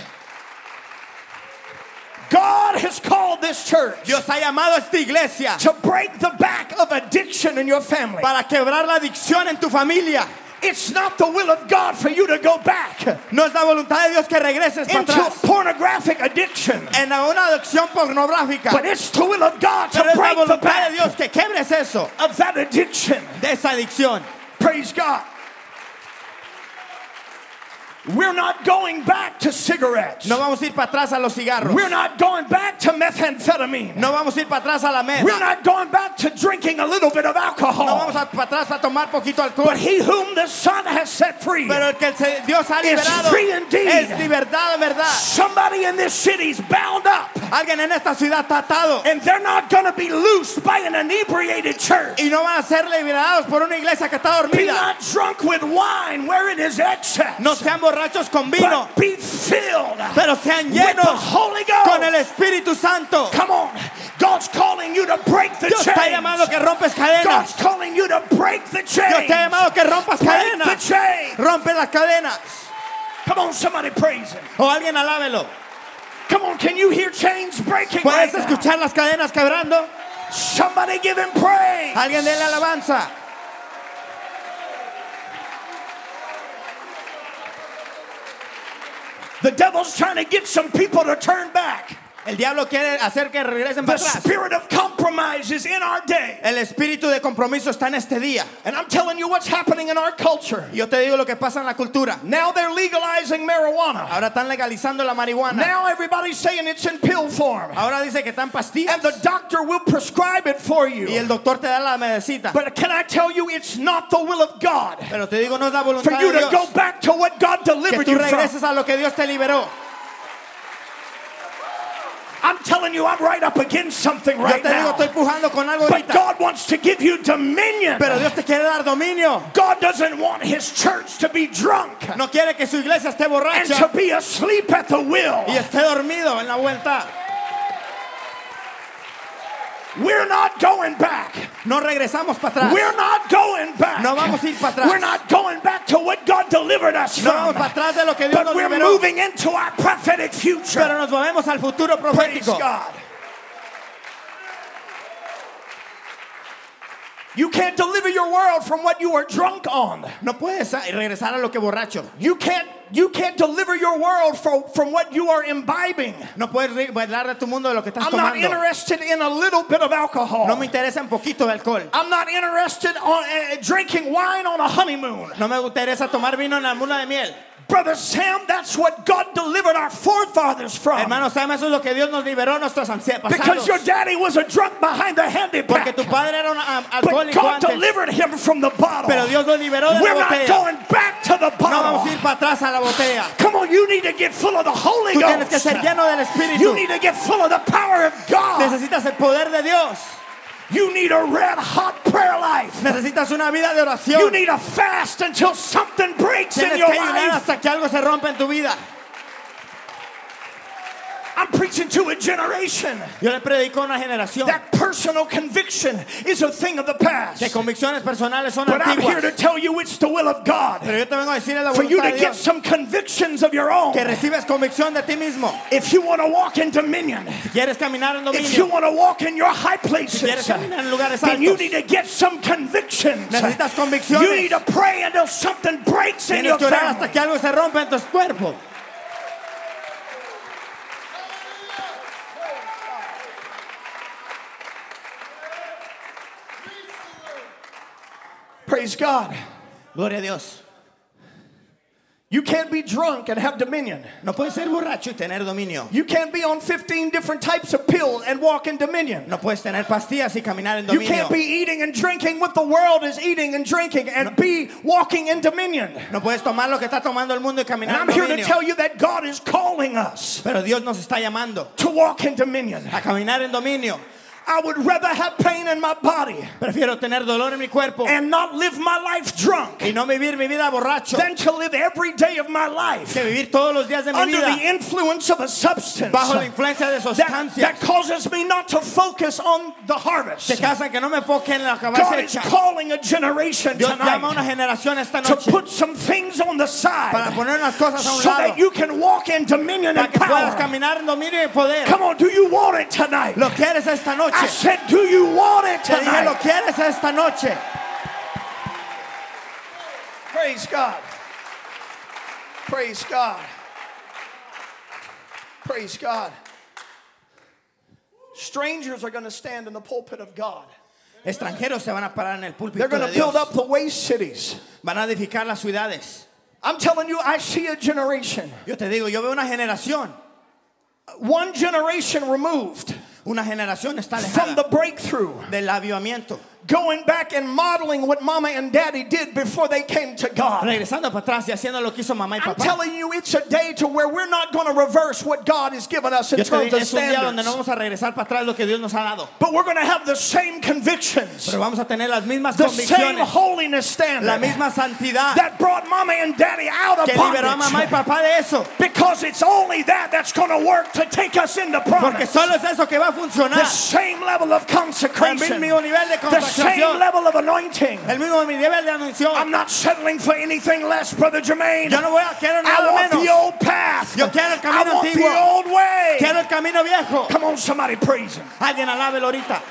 Speaker 1: God has called this church
Speaker 2: Dios ha llamado a esta iglesia
Speaker 1: to break the back of addiction in your family.
Speaker 2: para quebrar la adicción en tu familia.
Speaker 1: It's not the will of God for you to go back
Speaker 2: No es la voluntad de Dios que regreses para
Speaker 1: into
Speaker 2: atrás
Speaker 1: pornographic addiction,
Speaker 2: en una adicción pornográfica.
Speaker 1: but it's the will of God to
Speaker 2: Pero es la
Speaker 1: break the
Speaker 2: voluntad de
Speaker 1: back
Speaker 2: Dios que quebres eso,
Speaker 1: of that addiction.
Speaker 2: de esa adicción.
Speaker 1: Praise God. We're not going back to cigarettes.
Speaker 2: No vamos a ir para atrás a los cigarros.
Speaker 1: We're not going back to methamphetamine.
Speaker 2: No vamos a ir para atrás a la mesa.
Speaker 1: We're not going back to drinking a little bit of alcohol.
Speaker 2: No vamos a, para atrás a tomar poquito alcohol.
Speaker 1: But he whom the Son has set free
Speaker 2: Pero el que el Dios ha
Speaker 1: is
Speaker 2: liberado
Speaker 1: free indeed.
Speaker 2: es libertad de verdad.
Speaker 1: Somebody in this city's bound up.
Speaker 2: Alguien en esta ciudad está atado.
Speaker 1: And they're not going to be loosed by an inebriated church.
Speaker 2: Y no van a ser liberados por una iglesia que está
Speaker 1: Be
Speaker 2: dormida.
Speaker 1: not drunk with wine where it is excess.
Speaker 2: No sean borrachos con vino,
Speaker 1: But be filled
Speaker 2: pero sean
Speaker 1: with the
Speaker 2: llenos
Speaker 1: Holy Ghost.
Speaker 2: con el Espíritu Santo.
Speaker 1: Come on. God's calling you to break the
Speaker 2: Dios está
Speaker 1: chains.
Speaker 2: llamando que rompes cadenas.
Speaker 1: God's calling you to break the chains.
Speaker 2: Dios te ha llamado que rompas
Speaker 1: Break the
Speaker 2: cadenas.
Speaker 1: chains.
Speaker 2: Rompe las cadenas.
Speaker 1: Come on, somebody praise him.
Speaker 2: O alguien alábelo.
Speaker 1: Come on, can you hear chains breaking
Speaker 2: ¿Puedes
Speaker 1: right now?
Speaker 2: escuchar las cadenas quebrando?
Speaker 1: Somebody give him praise.
Speaker 2: Alguien dele alabanza.
Speaker 1: The devil's trying to get some people to turn back.
Speaker 2: El diablo quiere hacer que regresen
Speaker 1: The
Speaker 2: para atrás.
Speaker 1: spirit of compromise is in our day.
Speaker 2: El espíritu de compromiso está en este día.
Speaker 1: And I'm telling you what's happening in our culture.
Speaker 2: Yo te digo lo que pasa en la cultura.
Speaker 1: Now they're legalizing marijuana.
Speaker 2: Ahora están legalizando la marihuana.
Speaker 1: Now everybody's saying it's in pill form.
Speaker 2: Ahora dice que están pastillas.
Speaker 1: And the doctor will prescribe it for
Speaker 2: Y
Speaker 1: you.
Speaker 2: el doctor te da la medicina.
Speaker 1: But can I tell you, it's not the will of God
Speaker 2: Pero te digo, no es la
Speaker 1: for
Speaker 2: voluntad
Speaker 1: you
Speaker 2: de
Speaker 1: to
Speaker 2: Dios
Speaker 1: go back to what God
Speaker 2: que
Speaker 1: delivered
Speaker 2: tú
Speaker 1: you from.
Speaker 2: regreses a lo que Dios te liberó.
Speaker 1: I'm telling you, I'm right up against something
Speaker 2: Yo
Speaker 1: right
Speaker 2: te digo,
Speaker 1: now.
Speaker 2: estoy pujando con algo
Speaker 1: But
Speaker 2: ahorita.
Speaker 1: God wants to give you dominion.
Speaker 2: Pero Dios te quiere dar dominio.
Speaker 1: God doesn't want his church to be drunk
Speaker 2: No quiere que su iglesia esté
Speaker 1: and to
Speaker 2: borracha
Speaker 1: be asleep at the will.
Speaker 2: y esté dormido en la vuelta.
Speaker 1: We're not going back.
Speaker 2: No regresamos para atrás.
Speaker 1: We're not going back.
Speaker 2: No vamos a ir para atrás.
Speaker 1: We're not going back to what God delivered us
Speaker 2: No
Speaker 1: from.
Speaker 2: vamos para atrás de lo que Dios
Speaker 1: But
Speaker 2: nos
Speaker 1: we're
Speaker 2: liberó.
Speaker 1: moving into our prophetic future.
Speaker 2: Pero nos movemos al futuro
Speaker 1: Praise
Speaker 2: profético.
Speaker 1: God. You can't deliver your world from what you are drunk on.
Speaker 2: No puedes regresar a lo que borracho.
Speaker 1: You can't you can't deliver your world from, from what you are imbibing.
Speaker 2: No puedes hablar de tu mundo de lo que estás
Speaker 1: I'm not
Speaker 2: tomando.
Speaker 1: interested in a little bit of alcohol.
Speaker 2: No me interesa un poquito de alcohol.
Speaker 1: I'm not interested on uh, drinking wine on a honeymoon.
Speaker 2: No me interesa tomar vino en la luna de miel.
Speaker 1: Brother Sam, that's what God delivered our forefathers from.
Speaker 2: Hermano Sam, eso es lo que Dios nos liberó a nuestros antepasados.
Speaker 1: Because your daddy was a drunk behind the handy
Speaker 2: Porque
Speaker 1: pack.
Speaker 2: tu padre era un um,
Speaker 1: But
Speaker 2: alcohólico
Speaker 1: God
Speaker 2: antes.
Speaker 1: delivered him from the bottle.
Speaker 2: Pero Dios lo liberó de
Speaker 1: We're
Speaker 2: la
Speaker 1: not
Speaker 2: botella.
Speaker 1: going back to the
Speaker 2: No vamos a
Speaker 1: bottle.
Speaker 2: ir para atrás a la botella.
Speaker 1: Come on, you need to get full of the Holy
Speaker 2: Tú tienes que
Speaker 1: Ghost.
Speaker 2: ser lleno del Espíritu.
Speaker 1: You need to get full of the power of God.
Speaker 2: Necesitas el poder de Dios.
Speaker 1: You need a red hot prayer life.
Speaker 2: Necesitas una vida de oración.
Speaker 1: You need a fast until something breaks in
Speaker 2: Tienes
Speaker 1: your
Speaker 2: que ayunar
Speaker 1: life.
Speaker 2: hasta que algo se rompa en tu vida.
Speaker 1: I'm preaching to a generation.
Speaker 2: Yo le predico a una generación
Speaker 1: That personal conviction is a thing of the past.
Speaker 2: que convicciones personales son
Speaker 1: But I'm here
Speaker 2: antiguas.
Speaker 1: to tell you it's the will of God.
Speaker 2: Pero yo te vengo a decir la
Speaker 1: For you
Speaker 2: voluntad
Speaker 1: to
Speaker 2: de
Speaker 1: get
Speaker 2: Dios.
Speaker 1: some convictions of your own.
Speaker 2: Que recibes convicción de ti mismo.
Speaker 1: If you want to walk in dominion,
Speaker 2: Si quieres caminar en
Speaker 1: if you
Speaker 2: dominio,
Speaker 1: want to walk in your high
Speaker 2: si
Speaker 1: places,
Speaker 2: quieres caminar en lugares
Speaker 1: then you
Speaker 2: altos,
Speaker 1: need to get some convictions.
Speaker 2: necesitas
Speaker 1: You
Speaker 2: convicciones.
Speaker 1: need to pray until something breaks in
Speaker 2: Tienes
Speaker 1: your
Speaker 2: que orar hasta
Speaker 1: family.
Speaker 2: que algo se rompa en tu cuerpo.
Speaker 1: Praise God.
Speaker 2: Gloria a Dios.
Speaker 1: You can't be drunk and have dominion.
Speaker 2: No puedes ser borracho y tener dominio.
Speaker 1: You can't be on fifteen different types of pills and walk in dominion.
Speaker 2: No puedes tener pastillas y caminar en
Speaker 1: You
Speaker 2: dominio.
Speaker 1: can't be eating and drinking what the world is eating and drinking and be walking in dominion.
Speaker 2: No puedes tomar lo que está tomando el mundo y
Speaker 1: And
Speaker 2: caminar
Speaker 1: I'm
Speaker 2: en
Speaker 1: here to
Speaker 2: dominio.
Speaker 1: tell you that God is calling us
Speaker 2: Pero Dios nos está llamando
Speaker 1: to walk in dominion.
Speaker 2: a caminar en dominio.
Speaker 1: I would rather have pain in my body
Speaker 2: Prefiero tener dolor en mi cuerpo
Speaker 1: and not live my life drunk
Speaker 2: y no vivir mi vida borracho
Speaker 1: than to live every day of my life
Speaker 2: que vivir todos los días de mi
Speaker 1: under
Speaker 2: vida
Speaker 1: the influence of a substance
Speaker 2: bajo la influencia de
Speaker 1: that,
Speaker 2: sustancias
Speaker 1: that causes me not to focus on the harvest.
Speaker 2: que hacen que no me enfoque en la
Speaker 1: God is
Speaker 2: cosecha.
Speaker 1: calling a generation
Speaker 2: Dios llama a una
Speaker 1: tonight
Speaker 2: generación esta
Speaker 1: to
Speaker 2: noche
Speaker 1: put some things on the
Speaker 2: para
Speaker 1: side
Speaker 2: poner unas cosas a un
Speaker 1: so
Speaker 2: lado
Speaker 1: that you can walk in dominion
Speaker 2: para
Speaker 1: and
Speaker 2: que puedas
Speaker 1: power.
Speaker 2: caminar en dominio y poder.
Speaker 1: Come on, do you want it tonight?
Speaker 2: Lo quieres esta
Speaker 1: I
Speaker 2: noche.
Speaker 1: said, do you want it
Speaker 2: Te dije, lo
Speaker 1: tonight?
Speaker 2: quieres esta noche.
Speaker 1: Praise God. Praise God. Praise God. Strangers are going to stand in the pulpit of God.
Speaker 2: Extranjeros se van a parar en el
Speaker 1: They're
Speaker 2: púlpito
Speaker 1: going
Speaker 2: de
Speaker 1: to build
Speaker 2: Dios.
Speaker 1: up the waste cities.
Speaker 2: Van a edificar las ciudades.
Speaker 1: I'm telling you, I see a generation.
Speaker 2: Yo te digo, yo veo una generación.
Speaker 1: One generation removed
Speaker 2: Una generación está
Speaker 1: from the
Speaker 2: alejada
Speaker 1: breakthrough.
Speaker 2: del avivamiento.
Speaker 1: Going back and modeling what mama and daddy did before they came to God.
Speaker 2: Regresando para atrás y haciendo lo que hizo mamá y
Speaker 1: I'm
Speaker 2: papá.
Speaker 1: telling you, it's a day to where we're not going to reverse what God has given us in
Speaker 2: Yo te
Speaker 1: terms
Speaker 2: digo,
Speaker 1: of
Speaker 2: es un día donde no
Speaker 1: standards.
Speaker 2: vamos a regresar para atrás lo que Dios nos ha dado.
Speaker 1: But we're going to have the same convictions,
Speaker 2: Pero vamos a tener las mismas
Speaker 1: the same
Speaker 2: convicciones,
Speaker 1: holiness
Speaker 2: la
Speaker 1: standard
Speaker 2: misma santidad
Speaker 1: that brought mama and daddy out of
Speaker 2: que liberó a mamá y
Speaker 1: bondage.
Speaker 2: papá de eso.
Speaker 1: Because it's only that that's going to work to take us into
Speaker 2: Porque
Speaker 1: promise.
Speaker 2: solo es eso que va a
Speaker 1: The
Speaker 2: funcionar.
Speaker 1: same level of
Speaker 2: El
Speaker 1: consecration,
Speaker 2: mismo nivel de
Speaker 1: the same
Speaker 2: consagración,
Speaker 1: level of anointing.
Speaker 2: el mismo nivel de anunción.
Speaker 1: I'm not settling for anything less, Brother Jermaine.
Speaker 2: Yo no voy a quiero
Speaker 1: I
Speaker 2: nada
Speaker 1: want
Speaker 2: menos.
Speaker 1: the old path.
Speaker 2: Yo quiero el camino
Speaker 1: I want
Speaker 2: antiguo.
Speaker 1: the old way.
Speaker 2: Quiero el camino viejo.
Speaker 1: Come on, somebody praise him.
Speaker 2: Alguien alábelo ahorita.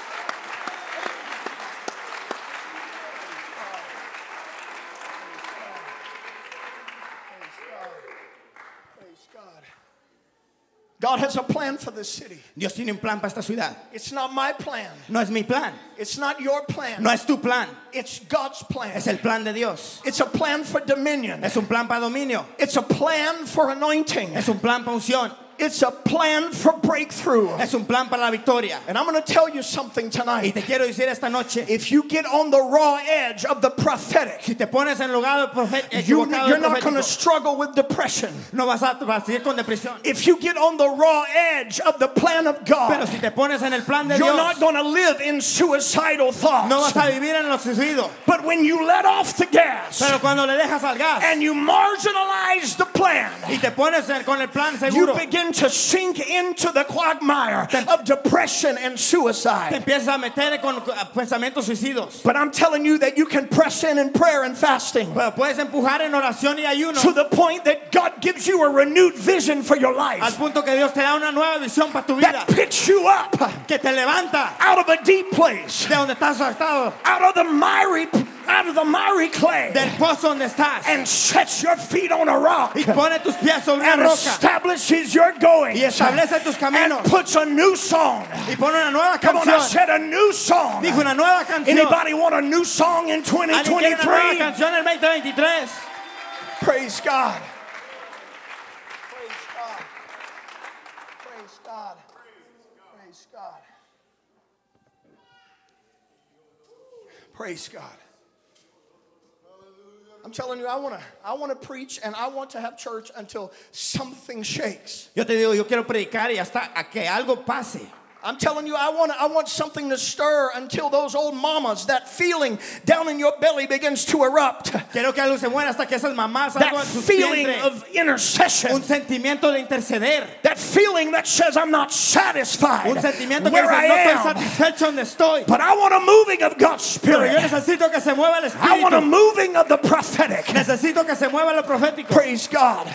Speaker 1: God has a plan for this city.
Speaker 2: Dios tiene un plan para esta ciudad.
Speaker 1: It's not my plan.
Speaker 2: No es mi plan.
Speaker 1: It's not your plan.
Speaker 2: No es tu plan.
Speaker 1: It's God's plan.
Speaker 2: Es el plan de Dios.
Speaker 1: It's a plan for dominion.
Speaker 2: Es un plan para dominio.
Speaker 1: It's a plan for anointing.
Speaker 2: Es un plan para unción.
Speaker 1: It's a plan for breakthrough.
Speaker 2: Es un plan para la victoria.
Speaker 1: And I'm going to tell you something
Speaker 2: Y
Speaker 1: tonight.
Speaker 2: te quiero decir esta noche,
Speaker 1: If you get on the raw edge of the prophetic,
Speaker 2: si te pones en lugar del profeta
Speaker 1: you,
Speaker 2: equivocado
Speaker 1: you're
Speaker 2: del
Speaker 1: not going to
Speaker 2: profético,
Speaker 1: struggle with depression.
Speaker 2: no vas a, vas a ir con depresión.
Speaker 1: If you get on the raw edge of the plan of
Speaker 2: Pero
Speaker 1: God,
Speaker 2: si te pones en el plan de
Speaker 1: you're
Speaker 2: Dios,
Speaker 1: not going to live in suicidal
Speaker 2: no vas
Speaker 1: thoughts.
Speaker 2: a vivir en los suicidios.
Speaker 1: But when you let off the gas
Speaker 2: Pero cuando le dejas al gas
Speaker 1: and you marginalize the plan,
Speaker 2: y te pones en- con el plan
Speaker 1: you
Speaker 2: seguro,
Speaker 1: begin to sink into the quagmire of depression and
Speaker 2: te
Speaker 1: suicide.
Speaker 2: empiezas a meter con uh, pensamientos suicidos.
Speaker 1: But I'm telling you that you can press in in prayer and fasting
Speaker 2: Pero puedes empujar en oración y ayuno
Speaker 1: to the point that God gives you a renewed vision for your
Speaker 2: al
Speaker 1: life
Speaker 2: punto que Dios te da una nueva visión para tu vida,
Speaker 1: that picks you up
Speaker 2: que te levanta
Speaker 1: out of a deep place,
Speaker 2: de donde estás atado,
Speaker 1: out of the miry, out of the miry clay,
Speaker 2: del pozo donde estás,
Speaker 1: and sets your feet on a rock
Speaker 2: y pone tus pies sobre una
Speaker 1: and
Speaker 2: roca
Speaker 1: establishes your going
Speaker 2: y establece tus
Speaker 1: and
Speaker 2: caminos
Speaker 1: puts a new song.
Speaker 2: y pone una nueva
Speaker 1: Come on, I
Speaker 2: canción.
Speaker 1: said a new song.
Speaker 2: Dijo una nueva canción.
Speaker 1: Anybody want a new song in twenty
Speaker 2: ¿Alguien quiere una nueva
Speaker 1: twenty-three?
Speaker 2: canción en veinte veintitrés?
Speaker 1: Praise God. Praise God. Praise God. Praise God. Praise God. I'm telling you, I want to I want to preach and I want to have church until something shakes.
Speaker 2: Yo te digo, yo quiero predicar y hasta a que algo pase.
Speaker 1: I'm telling you, I want I want something to stir until those old mamas, that feeling down in your belly begins to erupt.
Speaker 2: Quiero que algo se muera hasta que esas mamás, algo
Speaker 1: That
Speaker 2: en sus
Speaker 1: feeling
Speaker 2: vientres,
Speaker 1: of intercession.
Speaker 2: un sentimiento de interceder,
Speaker 1: That feeling that says I'm not satisfied
Speaker 2: un sentimiento que
Speaker 1: where
Speaker 2: dice,
Speaker 1: I
Speaker 2: no estoy
Speaker 1: am.
Speaker 2: satisfecho donde estoy,
Speaker 1: But I want a moving of God's
Speaker 2: pero yo
Speaker 1: Spirit.
Speaker 2: necesito que se mueva el
Speaker 1: I want a
Speaker 2: espíritu,
Speaker 1: moving of the prophetic.
Speaker 2: necesito que se mueva lo profético.
Speaker 1: Praise God.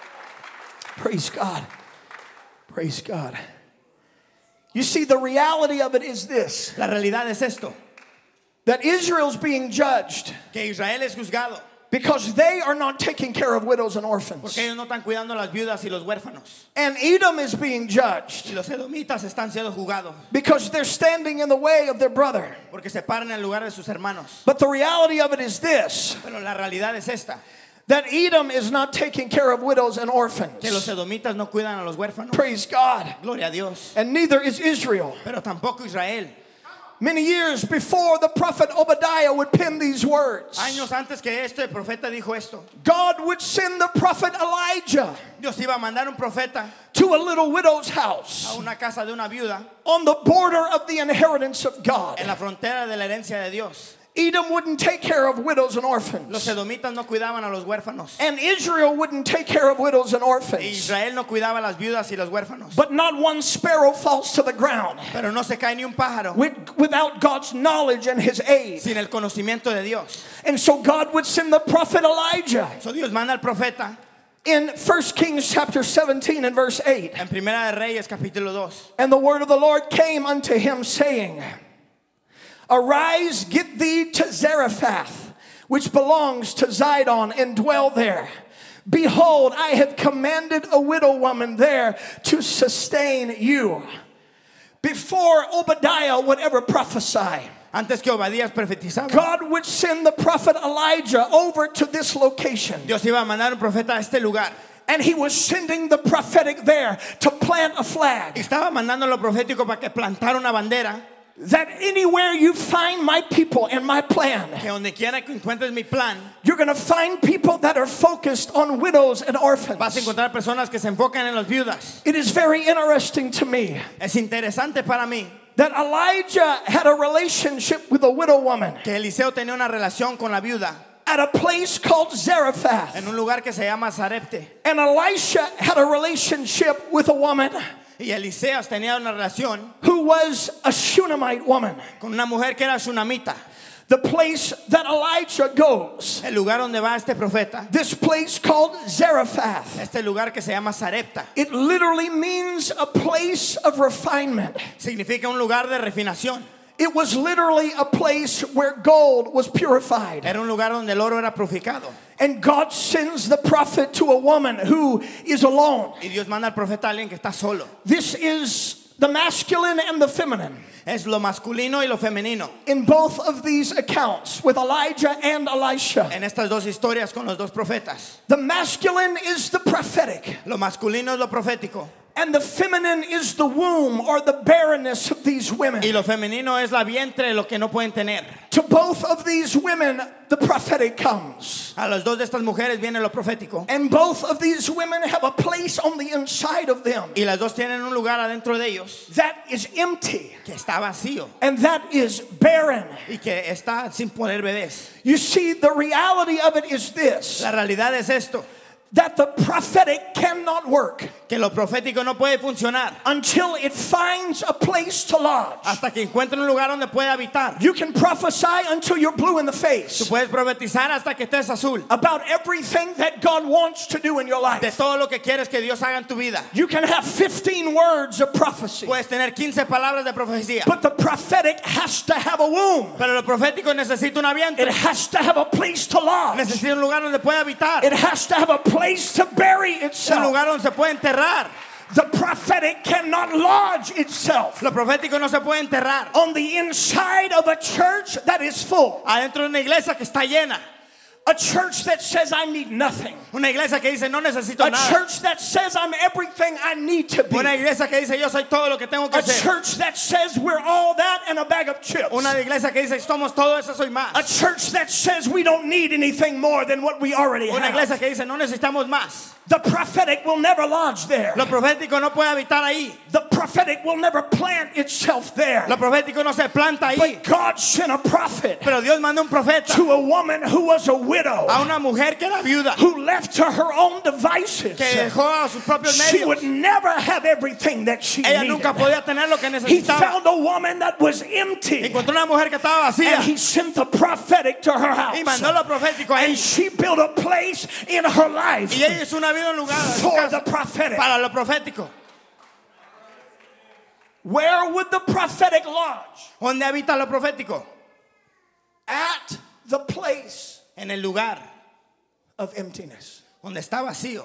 Speaker 1: Praise God. Praise God. You see, the reality of it is this,
Speaker 2: La realidad es esto,
Speaker 1: that Israel's being judged
Speaker 2: que Israel es juzgado
Speaker 1: because they are not taking care of widows and
Speaker 2: porque
Speaker 1: orphans.
Speaker 2: ellos no están cuidando las viudas y los huérfanos,
Speaker 1: And Edom is being
Speaker 2: y
Speaker 1: judged
Speaker 2: los edomitas están siendo juzgados
Speaker 1: because they're standing in the way of their brother.
Speaker 2: porque se paran en el lugar de sus hermanos.
Speaker 1: But the reality of it is this,
Speaker 2: Pero la realidad es esta,
Speaker 1: that Edom is not taking care of widows and orphans.
Speaker 2: que los edomitas no cuidan a los huérfanos.
Speaker 1: Praise God.
Speaker 2: Gloria a Dios.
Speaker 1: And neither is Israel.
Speaker 2: Pero tampoco Israel.
Speaker 1: Many years before the prophet Obadiah would pen these words,
Speaker 2: Años antes que esto, el profeta dijo esto.
Speaker 1: God would send the prophet Elijah
Speaker 2: Dios iba a mandar un profeta
Speaker 1: to a little widow's
Speaker 2: a
Speaker 1: house
Speaker 2: una casa de una viuda
Speaker 1: on the border of the inheritance of God.
Speaker 2: en la frontera de la herencia de Dios.
Speaker 1: Edom wouldn't take care of widows and
Speaker 2: Los
Speaker 1: orphans.
Speaker 2: edomitas no cuidaban a los huérfanos.
Speaker 1: And Israel wouldn't take care of widows and
Speaker 2: E
Speaker 1: orphans.
Speaker 2: Israel no cuidaba a las viudas y los huérfanos.
Speaker 1: But not one sparrow falls to the ground
Speaker 2: Pero no se cae ni un pájaro
Speaker 1: with, without God's knowledge and his aid.
Speaker 2: sin el conocimiento de Dios.
Speaker 1: And so God would send the prophet Elijah
Speaker 2: So Dios manda al profeta
Speaker 1: in First Kings chapter seventeen and verse eight.
Speaker 2: en Primera de Reyes capítulo dos.
Speaker 1: And the word of the Lord came unto him, saying, Arise, get thee to Zarephath, which belongs to Zidon, and dwell there. Behold, I have commanded a widow woman there to sustain you. Before Obadiah would ever prophesy,
Speaker 2: Antes que Obadías profetizaba,
Speaker 1: God would send the prophet Elijah over to this location.
Speaker 2: Dios iba a mandar un profeta a este lugar.
Speaker 1: And he was sending the prophetic there to plant a flag.
Speaker 2: Estaba mandando lo profético para que plantara una bandera.
Speaker 1: That anywhere you find my people and my plan,
Speaker 2: Que donde quiera que encuentres mi plan,
Speaker 1: you're going to find people that are focused on widows and orphans.
Speaker 2: vas a encontrar personas que se enfocan en las viudas.
Speaker 1: It is very interesting to me
Speaker 2: Es interesante para mí
Speaker 1: that Elijah had a relationship with a widow woman
Speaker 2: que Eliseo tenía una relación con la viuda
Speaker 1: at a place called Zarephath.
Speaker 2: en un lugar que se llama Sarepte.
Speaker 1: And Elisha had a relationship with a woman
Speaker 2: Y Eliseo tenía una relación
Speaker 1: who was a Shunammite woman.
Speaker 2: con una mujer que era tsunamita.
Speaker 1: The place that Elijah goes,
Speaker 2: El lugar donde va este profeta,
Speaker 1: this place called Zarephath,
Speaker 2: este lugar que se llama Sarepta,
Speaker 1: it literally means a place of refinement.
Speaker 2: significa un lugar de refinación.
Speaker 1: It was literally a place where gold was purified.
Speaker 2: Era un lugar donde el oro era purificado.
Speaker 1: And God sends the prophet to a woman who is alone.
Speaker 2: Y Dios manda al profeta a alguien que está solo.
Speaker 1: This is the masculine and the feminine
Speaker 2: Es lo masculino y lo femenino.
Speaker 1: in both of these accounts with Elijah and Elisha.
Speaker 2: En estas dos historias con los dos profetas.
Speaker 1: The masculine is the prophetic,
Speaker 2: Lo masculino es lo profético.
Speaker 1: and the feminine is the womb or the barrenness of these women.
Speaker 2: Y lo femenino es la vientre, lo que no pueden tener.
Speaker 1: To both of these women, the prophetic comes.
Speaker 2: A las dos de estas mujeres viene lo profético.
Speaker 1: And both of these women have a place on the inside of them
Speaker 2: Y las dos tienen un lugar adentro de ellos
Speaker 1: that is empty
Speaker 2: que está vacío
Speaker 1: and that is barren.
Speaker 2: y que está sin poner bebés.
Speaker 1: You see, the reality of it is this,
Speaker 2: La realidad es esto,
Speaker 1: that the prophetic cannot work
Speaker 2: que lo profético no puede funcionar
Speaker 1: until it finds a place to lodge.
Speaker 2: hasta que encuentre un lugar donde pueda habitar.
Speaker 1: You can prophesy until you're blue in the
Speaker 2: Tú
Speaker 1: face
Speaker 2: puedes profetizar hasta que estés azul
Speaker 1: about everything that God wants to do in your
Speaker 2: de
Speaker 1: life.
Speaker 2: todo lo que quieres que Dios haga en tu vida.
Speaker 1: You can have fifteen words of prophecy,
Speaker 2: Puedes tener quince palabras de profecía,
Speaker 1: but the prophetic has to have a womb.
Speaker 2: pero lo profético necesita un
Speaker 1: It
Speaker 2: vientre,
Speaker 1: has to have a place to lodge.
Speaker 2: necesita un lugar donde pueda habitar,
Speaker 1: It has to have a place to bury
Speaker 2: un
Speaker 1: itself.
Speaker 2: lugar donde se puede enterrar.
Speaker 1: The prophetic cannot lodge itself
Speaker 2: Lo profético no se puede enterrar
Speaker 1: on the inside of a church that is full.
Speaker 2: adentro de una iglesia que está llena.
Speaker 1: A church that says I need nothing.
Speaker 2: Una iglesia que dice no necesito
Speaker 1: A
Speaker 2: nada.
Speaker 1: church that says I'm everything I need to be.
Speaker 2: Una iglesia que dice yo soy todo lo que tengo que
Speaker 1: A
Speaker 2: ser.
Speaker 1: church that says we're all that and a bag of chips.
Speaker 2: Una iglesia que dice somos todo eso, soy más.
Speaker 1: A church that says we don't need anything more than what we already
Speaker 2: Una iglesia
Speaker 1: have.
Speaker 2: que dice no necesitamos más.
Speaker 1: The prophetic will never lodge there.
Speaker 2: Lo profético no puede habitar ahí.
Speaker 1: The prophetic will never plant itself there.
Speaker 2: Lo profético no se planta ahí.
Speaker 1: But God sent a prophet
Speaker 2: Pero Dios mandó un profeta
Speaker 1: to a woman who was a widow,
Speaker 2: a una mujer que era viuda,
Speaker 1: who left to her own devices.
Speaker 2: que dejó a sus propios
Speaker 1: She would
Speaker 2: medios.
Speaker 1: never have everything that she
Speaker 2: Ella
Speaker 1: needed.
Speaker 2: nunca podía tener lo que
Speaker 1: He
Speaker 2: necesitaba.
Speaker 1: found a woman that was empty,
Speaker 2: Encontró una mujer que estaba vacía
Speaker 1: and he sent the prophetic to her
Speaker 2: y mandó
Speaker 1: house.
Speaker 2: lo profético a
Speaker 1: And
Speaker 2: ella.
Speaker 1: she built a place in her life
Speaker 2: Y ella hizo una vida en un lugar en su
Speaker 1: for the
Speaker 2: casa
Speaker 1: prophetic.
Speaker 2: para lo profético.
Speaker 1: Where would the prophetic lodge?
Speaker 2: ¿Dónde habita lo profético?
Speaker 1: At the place
Speaker 2: En el lugar
Speaker 1: of emptiness.
Speaker 2: donde está vacío.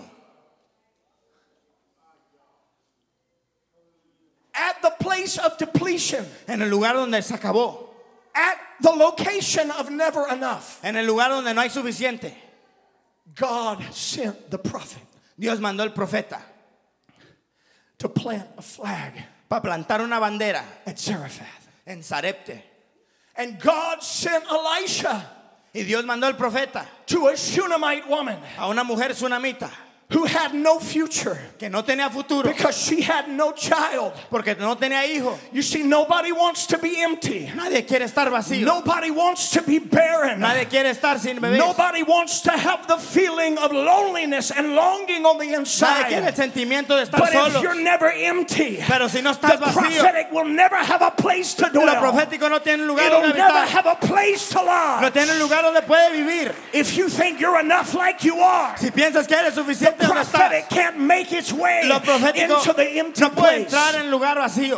Speaker 1: At the place of depletion.
Speaker 2: En el lugar donde se acabó.
Speaker 1: At the location of never enough.
Speaker 2: En el lugar donde no hay suficiente.
Speaker 1: God sent the prophet
Speaker 2: Dios mandó el profeta
Speaker 1: to plant a flag
Speaker 2: para plantar una bandera
Speaker 1: at Zarephath.
Speaker 2: en Sarepte.
Speaker 1: And God sent Elisha
Speaker 2: Y Dios mandó el profeta
Speaker 1: to a Shunammite woman
Speaker 2: a una mujer tsunamita
Speaker 1: who had no future
Speaker 2: que no tenía futuro
Speaker 1: because she had no child.
Speaker 2: porque no tenía hijo.
Speaker 1: You see, nobody wants to be empty.
Speaker 2: Nadie quiere estar vacío.
Speaker 1: Nobody wants to be barren.
Speaker 2: Nadie quiere estar sin bebés.
Speaker 1: Nobody wants to have the feeling of loneliness and longing on the
Speaker 2: Nadie quiere el
Speaker 1: inside.
Speaker 2: sentimiento de estar
Speaker 1: But
Speaker 2: solo.
Speaker 1: if you're never empty,
Speaker 2: Pero si no
Speaker 1: the
Speaker 2: estás vacío,
Speaker 1: prophetic will never have a place to
Speaker 2: lo
Speaker 1: dwell.
Speaker 2: profético no tiene un lugar
Speaker 1: It'll
Speaker 2: donde
Speaker 1: never
Speaker 2: habitar.
Speaker 1: have a place to
Speaker 2: No
Speaker 1: lodge.
Speaker 2: tiene un lugar donde puede vivir.
Speaker 1: If you think you're enough like you are,
Speaker 2: Si piensas que eres
Speaker 1: the
Speaker 2: suficiente donde estás,
Speaker 1: prophetic can't make its way
Speaker 2: lo profético
Speaker 1: into the empty
Speaker 2: no puede
Speaker 1: place.
Speaker 2: entrar en lugar vacío.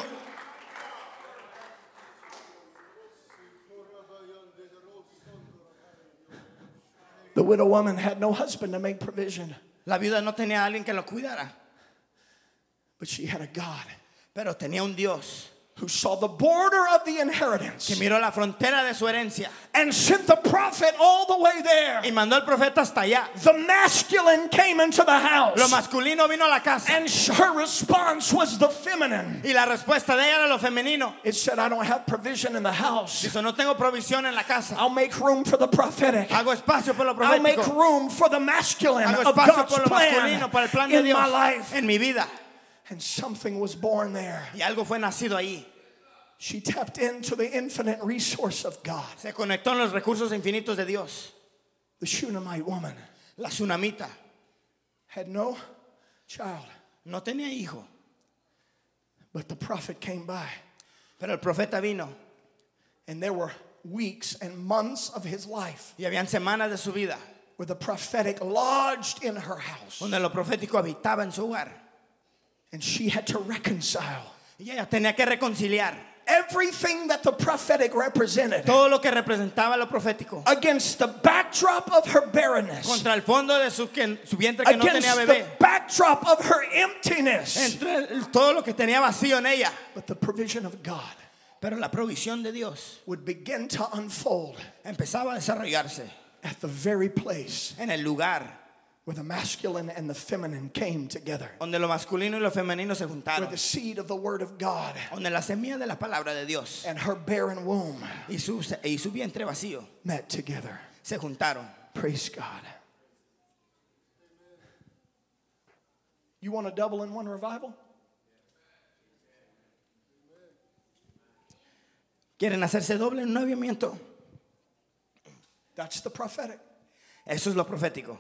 Speaker 1: The widow woman had no husband to make provision,
Speaker 2: La viuda no tenía a alguien que lo cuidara,
Speaker 1: but she had a God
Speaker 2: pero tenía un Dios
Speaker 1: who saw the border of the inheritance
Speaker 2: que miró la frontera de su herencia
Speaker 1: and sent the prophet all the way there.
Speaker 2: y mandó al profeta hasta allá.
Speaker 1: The masculine came into the house,
Speaker 2: Lo masculino vino a la casa
Speaker 1: and her response was the feminine.
Speaker 2: y la respuesta de ella era lo femenino.
Speaker 1: It said, I don't have provision in the house.
Speaker 2: Dice, no tengo provisión en la casa.
Speaker 1: I'll make room for the prophetic.
Speaker 2: Hago espacio por lo
Speaker 1: I'll make
Speaker 2: profético.
Speaker 1: room for the masculine
Speaker 2: Hago
Speaker 1: of
Speaker 2: espacio
Speaker 1: God's
Speaker 2: por lo
Speaker 1: plan
Speaker 2: masculino, para el plan de
Speaker 1: in
Speaker 2: Dios
Speaker 1: my life.
Speaker 2: en mi vida.
Speaker 1: And something was born there.
Speaker 2: Y algo fue nacido ahí.
Speaker 1: She tapped into the infinite resource of God.
Speaker 2: Se conectó en los recursos infinitos de Dios.
Speaker 1: The Shunammite woman
Speaker 2: La tsunamita
Speaker 1: had no child,
Speaker 2: no tenía hijo,
Speaker 1: but the prophet came by,
Speaker 2: pero el profeta vino
Speaker 1: and there were weeks and months of his life
Speaker 2: y habían semanas de su vida
Speaker 1: where the prophetic lodged in her house,
Speaker 2: donde lo profético habitaba en su hogar.
Speaker 1: and she had to reconcile
Speaker 2: Y ella tenía que reconciliar
Speaker 1: everything that the prophetic represented
Speaker 2: todo lo que representaba lo profético
Speaker 1: against the backdrop of her barrenness,
Speaker 2: contra el fondo de su, que, su vientre que no
Speaker 1: against
Speaker 2: tenía
Speaker 1: the
Speaker 2: bebé,
Speaker 1: backdrop of her emptiness.
Speaker 2: entre el- todo lo que tenía vacío en ella.
Speaker 1: But the provision of God
Speaker 2: Pero la provisión de Dios
Speaker 1: would begin to unfold
Speaker 2: empezaba a desarrollarse
Speaker 1: at the very place
Speaker 2: en el lugar
Speaker 1: where the masculine and the feminine came together,
Speaker 2: donde lo masculino y lo femenino se
Speaker 1: where
Speaker 2: juntaron,
Speaker 1: the seed of the word of God
Speaker 2: donde la semilla de la palabra de Dios
Speaker 1: and her barren womb
Speaker 2: y su, y su vientre vacío
Speaker 1: met together.
Speaker 2: se juntaron.
Speaker 1: Praise God. You want a double in one revival?
Speaker 2: ¿Quieren hacerse doble en un avivamiento?
Speaker 1: That's the prophetic.
Speaker 2: Eso es lo profético.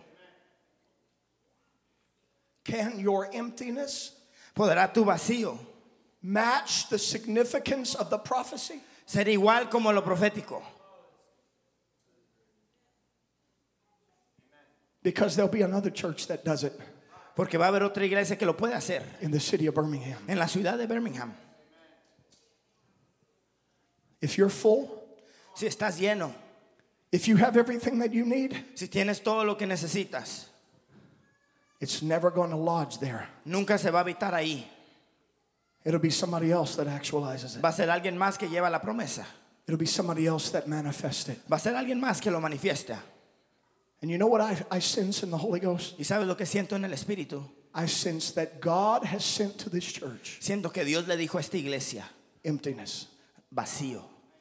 Speaker 1: Can your emptiness
Speaker 2: ¿Podrá tu vacío
Speaker 1: match the significance of the prophecy?
Speaker 2: ser igual como lo profético?
Speaker 1: Because there'll be another church that does it
Speaker 2: Porque va a haber otra iglesia que lo puede hacer
Speaker 1: in the city of Birmingham.
Speaker 2: en la ciudad de Birmingham.
Speaker 1: If you're full,
Speaker 2: Si estás lleno,
Speaker 1: if you have everything that you need,
Speaker 2: si tienes todo lo que necesitas,
Speaker 1: it's never going to lodge there.
Speaker 2: nunca se va a habitar ahí.
Speaker 1: It'll be somebody else that actualizes it.
Speaker 2: Va a ser alguien más que lleva la promesa.
Speaker 1: It'll be somebody else that manifests it.
Speaker 2: Va a ser alguien más que lo manifiesta.
Speaker 1: And you know what I, I sense in the Holy Ghost?
Speaker 2: ¿Y sabes lo que siento en el Espíritu?
Speaker 1: I sense that God has sent to this church
Speaker 2: Siento que Dios le dijo a esta iglesia,
Speaker 1: emptiness.
Speaker 2: vacío.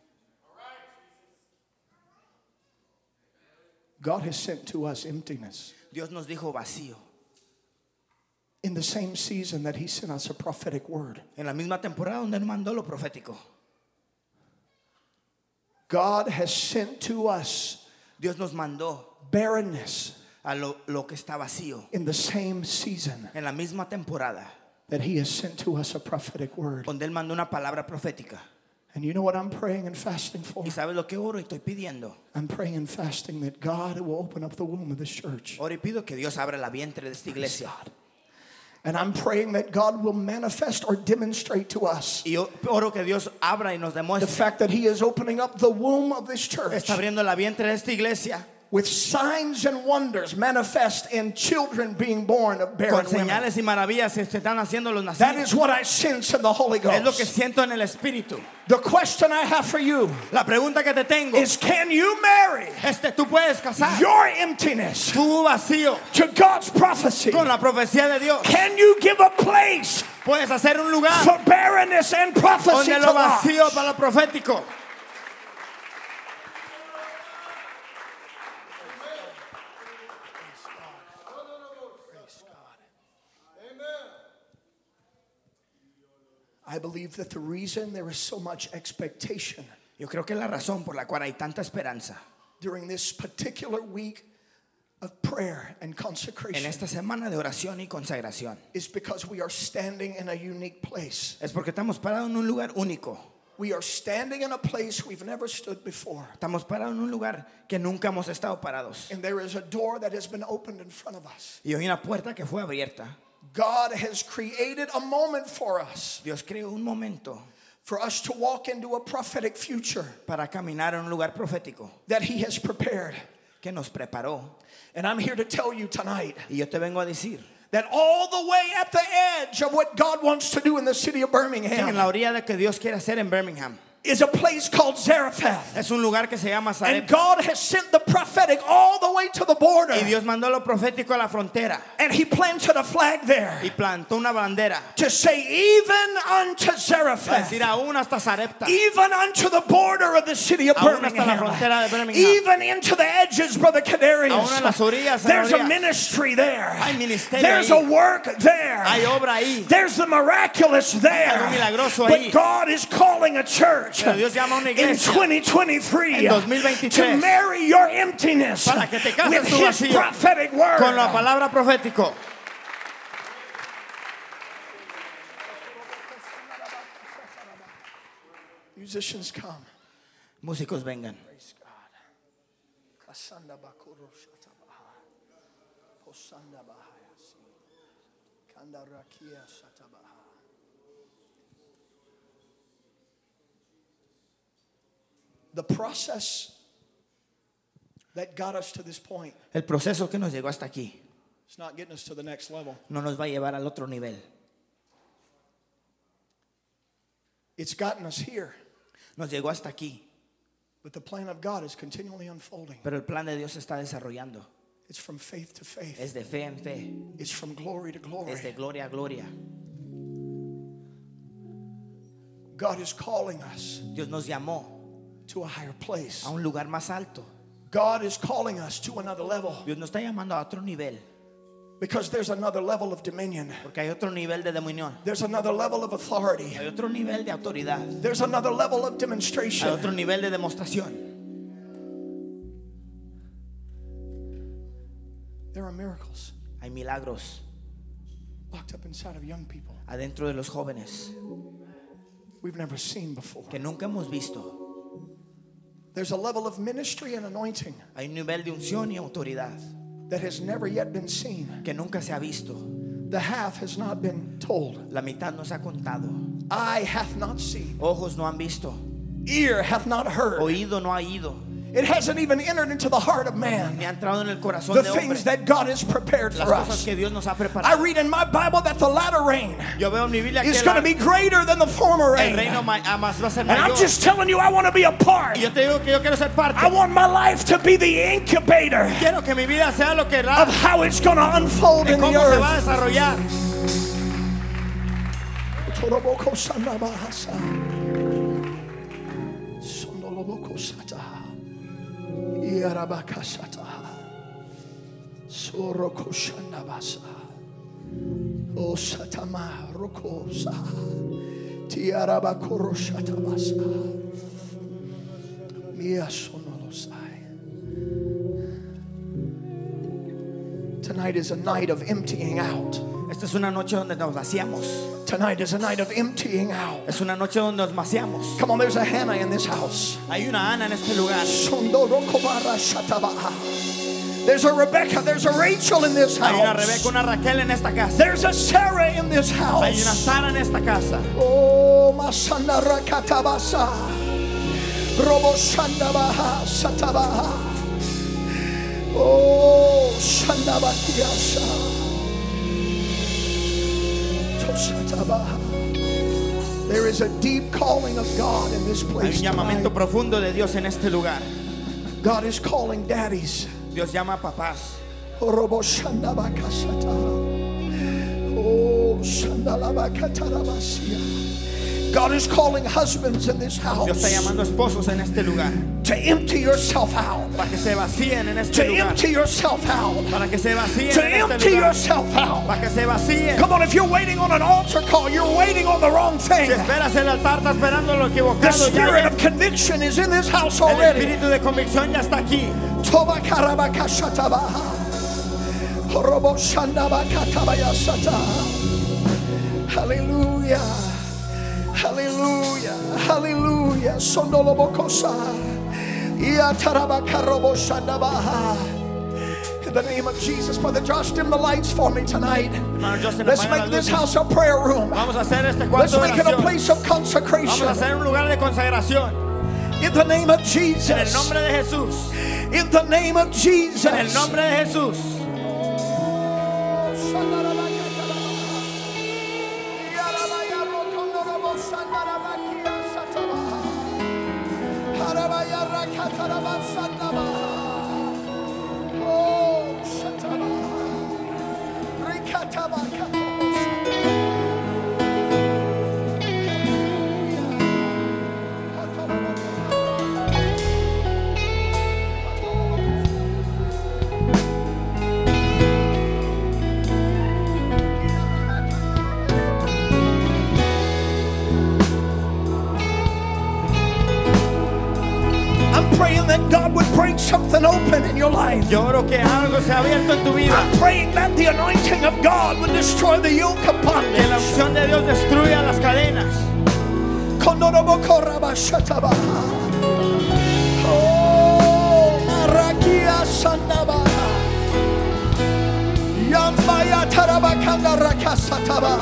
Speaker 1: God has sent to us emptiness.
Speaker 2: Dios nos dijo vacío.
Speaker 1: In the same season that He sent us a prophetic word,
Speaker 2: En la misma temporada donde nos mandó lo profético.
Speaker 1: God has sent to us
Speaker 2: Dios nos mandó
Speaker 1: barrenness
Speaker 2: a lo, lo que está vacío.
Speaker 1: in the same season
Speaker 2: En la misma temporada
Speaker 1: that He has sent to us a prophetic word.
Speaker 2: donde Él mandó una palabra profética.
Speaker 1: And you know what I'm praying and fasting for?
Speaker 2: ¿Y sabes lo que oro y estoy pidiendo?
Speaker 1: I'm praying and fasting that God will open up the womb of this church.
Speaker 2: Oro y pido que Dios abra la vientre de esta iglesia.
Speaker 1: And I'm praying that God will manifest or demonstrate to us
Speaker 2: Y yo oro que Dios abra y nos
Speaker 1: the
Speaker 2: demuestre.
Speaker 1: fact that He is opening up the womb of this church
Speaker 2: Está abriendo la vientre de esta iglesia
Speaker 1: with signs and wonders manifest in children being born of
Speaker 2: con
Speaker 1: barren women.
Speaker 2: señales y maravillas que se están haciendo los
Speaker 1: That
Speaker 2: nacidos.
Speaker 1: is what I sense in the Holy
Speaker 2: Es lo que
Speaker 1: Ghost.
Speaker 2: siento en el Espíritu.
Speaker 1: The question I have for you
Speaker 2: La pregunta que te tengo
Speaker 1: is, can you marry
Speaker 2: este, tú puedes casar
Speaker 1: your emptiness
Speaker 2: tu vacío
Speaker 1: to God's prophecy?
Speaker 2: con la profecía de Dios.
Speaker 1: Can you give a place
Speaker 2: Puedes hacer un lugar
Speaker 1: for barrenness and prophecy
Speaker 2: donde
Speaker 1: to
Speaker 2: lo
Speaker 1: lodge?
Speaker 2: vacío para lo profético.
Speaker 1: I believe that the reason there is so much expectation
Speaker 2: Yo creo que la razón por la cual hay tanta esperanza
Speaker 1: during this particular week of prayer and
Speaker 2: en
Speaker 1: consecration
Speaker 2: esta semana de oración y consagración
Speaker 1: is because we are standing in a unique place.
Speaker 2: es porque estamos parados en un lugar único.
Speaker 1: We are standing in a place we've never stood before.
Speaker 2: Estamos parados en un lugar que nunca hemos estado parados.
Speaker 1: And there is a door that has been opened in front of us.
Speaker 2: Y hay una puerta que fue abierta.
Speaker 1: God has created a moment for us,
Speaker 2: Dios creó un momento
Speaker 1: for us to walk into a prophetic future
Speaker 2: para caminar en un lugar profético
Speaker 1: that He has prepared.
Speaker 2: que nos preparó.
Speaker 1: And I'm here to tell you tonight
Speaker 2: Y yo te vengo a decir
Speaker 1: that all the way at the edge of what God wants to do in the city of
Speaker 2: que en
Speaker 1: Birmingham
Speaker 2: la orilla de que Dios quiere hacer en Birmingham
Speaker 1: is a place called Zarephath.
Speaker 2: es un lugar que se llama
Speaker 1: And
Speaker 2: Zarephath.
Speaker 1: God has sent the prophetic all the way to the border.
Speaker 2: Y Dios mandó lo profético a la frontera
Speaker 1: And he planted a flag there
Speaker 2: y plantó una bandera
Speaker 1: to say, even unto
Speaker 2: para
Speaker 1: Zarephath,
Speaker 2: decir aún hasta Zarepta,
Speaker 1: even unto the border of the city of
Speaker 2: aún hasta la
Speaker 1: Birmingham,
Speaker 2: frontera de Birmingham,
Speaker 1: even into the edges, Brother
Speaker 2: aún en
Speaker 1: Cadarius.
Speaker 2: las orillas, en
Speaker 1: There's a
Speaker 2: orillas.
Speaker 1: ministry there.
Speaker 2: Hay ministerio
Speaker 1: There's
Speaker 2: ahí.
Speaker 1: a work there.
Speaker 2: Hay obra ahí.
Speaker 1: There's the miraculous there.
Speaker 2: algo milagroso
Speaker 1: But
Speaker 2: ahí.
Speaker 1: God is calling a church
Speaker 2: Pero Dios llama a una
Speaker 1: in
Speaker 2: iglesia
Speaker 1: twenty twenty-three
Speaker 2: en dos mil veintitrés
Speaker 1: to marry your emptiness
Speaker 2: para que te cases
Speaker 1: with
Speaker 2: tu
Speaker 1: His
Speaker 2: vacío
Speaker 1: prophetic word.
Speaker 2: con la palabra profético.
Speaker 1: Musicians come.
Speaker 2: Músicos vengan.
Speaker 1: Praise God. Kasanda bakuro shatabaha. Posanda bahayasi. Kandarakia shatabaha. The process that got us to this point
Speaker 2: El proceso que nos llegó hasta aquí
Speaker 1: is not getting us to the next level.
Speaker 2: no nos va a llevar al otro nivel.
Speaker 1: It's gotten us here.
Speaker 2: Nos llegó hasta aquí,
Speaker 1: But the plan of God is continually unfolding.
Speaker 2: pero el plan de Dios se está desarrollando.
Speaker 1: It's from faith to faith.
Speaker 2: Es de fe en fe,
Speaker 1: It's from glory to glory.
Speaker 2: es de gloria a gloria.
Speaker 1: God is calling us
Speaker 2: Dios nos llamó
Speaker 1: to a higher place.
Speaker 2: a un lugar más alto.
Speaker 1: God is calling us to another level
Speaker 2: Dios nos está llamando a otro nivel,
Speaker 1: because there's another level of dominion.
Speaker 2: porque hay otro nivel de dominión,
Speaker 1: There's another level of authority.
Speaker 2: hay otro nivel de autoridad,
Speaker 1: There's another level of
Speaker 2: hay
Speaker 1: demonstration.
Speaker 2: otro nivel de demostración.
Speaker 1: There are miracles
Speaker 2: Hay milagros
Speaker 1: locked up inside of young people
Speaker 2: adentro de los jóvenes
Speaker 1: we've never seen before.
Speaker 2: que nunca hemos visto.
Speaker 1: There's a level of ministry and anointing
Speaker 2: Hay un nivel de unción y autoridad
Speaker 1: that has never yet been seen.
Speaker 2: que nunca se ha visto.
Speaker 1: The half has not been told.
Speaker 2: La mitad no se ha contado.
Speaker 1: Eye hath not seen.
Speaker 2: Ojos no han visto.
Speaker 1: Ear hath not heard.
Speaker 2: Oído no ha ido.
Speaker 1: It hasn't even entered into the heart of man.
Speaker 2: Ni ha entrado en el corazón
Speaker 1: The
Speaker 2: de hombre.
Speaker 1: things that God has prepared
Speaker 2: Las
Speaker 1: for
Speaker 2: cosas
Speaker 1: us.
Speaker 2: que Dios nos ha
Speaker 1: I
Speaker 2: preparado.
Speaker 1: read in my Bible that the latter rain
Speaker 2: Yo veo en mi Biblia que
Speaker 1: is
Speaker 2: el,
Speaker 1: going to be greater than the former
Speaker 2: el
Speaker 1: rain.
Speaker 2: reino ma- a más va a ser
Speaker 1: And I'm
Speaker 2: mayor.
Speaker 1: just telling you, I want to be a part.
Speaker 2: Y yo te digo que yo quiero ser parte.
Speaker 1: I want my life to be the incubator
Speaker 2: Quiero que mi vida sea lo que
Speaker 1: of
Speaker 2: da,
Speaker 1: how it's going to unfold
Speaker 2: de
Speaker 1: in the
Speaker 2: cómo se va a
Speaker 1: earth.
Speaker 2: desarrollar.
Speaker 1: O satama rokosa tiaraba koroshatabasa mia sonolosai. Tonight is a night of emptying out.
Speaker 2: Esta es una noche donde nos vaciamos.
Speaker 1: Tonight is a night of emptying out.
Speaker 2: Es una noche donde nos vaciamos.
Speaker 1: Come on, there's a Hannah in this house.
Speaker 2: Hay una Ana en este lugar.
Speaker 1: Sondorokobara shatabaha. There's a Rebecca, there's a Rachel in this
Speaker 2: Hay una
Speaker 1: house.
Speaker 2: Rebeca, una Raquel en esta casa.
Speaker 1: There's a Sarah in this
Speaker 2: Hay una
Speaker 1: house.
Speaker 2: Sara en esta casa.
Speaker 1: Oh, Masanda Rakatabasa. Robo Shandabaha Satabaha. Oh, Shandabakiasa. Toshatabaha. There is a deep calling of God in this
Speaker 2: Hay
Speaker 1: place
Speaker 2: un llamamiento
Speaker 1: tonight.
Speaker 2: profundo de Dios en este lugar.
Speaker 1: God is calling daddies.
Speaker 2: Dios llama a papás.
Speaker 1: Robo Shandabakasata. Oh, Shandalabakatarabasia. God is calling husbands in this
Speaker 2: Dios está
Speaker 1: house
Speaker 2: llamando esposos en este lugar.
Speaker 1: to empty yourself out.
Speaker 2: Para que se vacíen en este
Speaker 1: To
Speaker 2: lugar.
Speaker 1: empty yourself out.
Speaker 2: Para que se vacíen
Speaker 1: To
Speaker 2: en este
Speaker 1: empty
Speaker 2: lugar.
Speaker 1: yourself out.
Speaker 2: Para que se vacíen.
Speaker 1: Come on, if you're waiting on an altar call, you're waiting on the wrong thing.
Speaker 2: Si esperas el altar, está esperando lo
Speaker 1: The
Speaker 2: equivocado.
Speaker 1: spirit
Speaker 2: Ya
Speaker 1: of conviction is in this house
Speaker 2: el
Speaker 1: already.
Speaker 2: espíritu de convicción ya está aquí.
Speaker 1: Toba karabakashatabaha. Robo shandabakatabayasata. Hallelujah. Hallelujah. Hallelujah. Sondolobokosa. Iatarabakarabo shandabaha. In the name of Jesus, Brother Josh, dim the lights for me tonight.
Speaker 2: Hermano Justin,
Speaker 1: Let's
Speaker 2: apaga
Speaker 1: make
Speaker 2: las
Speaker 1: this
Speaker 2: luces.
Speaker 1: house a prayer room.
Speaker 2: Vamos a hacer este
Speaker 1: Let's
Speaker 2: cuarto de
Speaker 1: make it a
Speaker 2: oración.
Speaker 1: place of
Speaker 2: Vamos a
Speaker 1: consecration.
Speaker 2: hacer un lugar de consagración.
Speaker 1: In the name of
Speaker 2: En el
Speaker 1: Jesus.
Speaker 2: nombre de Jesús.
Speaker 1: In the name of Jesus.
Speaker 2: En el nombre de Jesús.
Speaker 1: Shandarabaka. Praying that God would break something open in your life.
Speaker 2: Yo oro que algo se ha abierto en tu vida.
Speaker 1: I'm praying that the anointing of God would destroy the yoke of
Speaker 2: Que la
Speaker 1: bondage.
Speaker 2: unción de Dios destruya las cadenas.
Speaker 1: Oh, Marakia Sandaba. Yambaya Tarabakanda Rakasataba.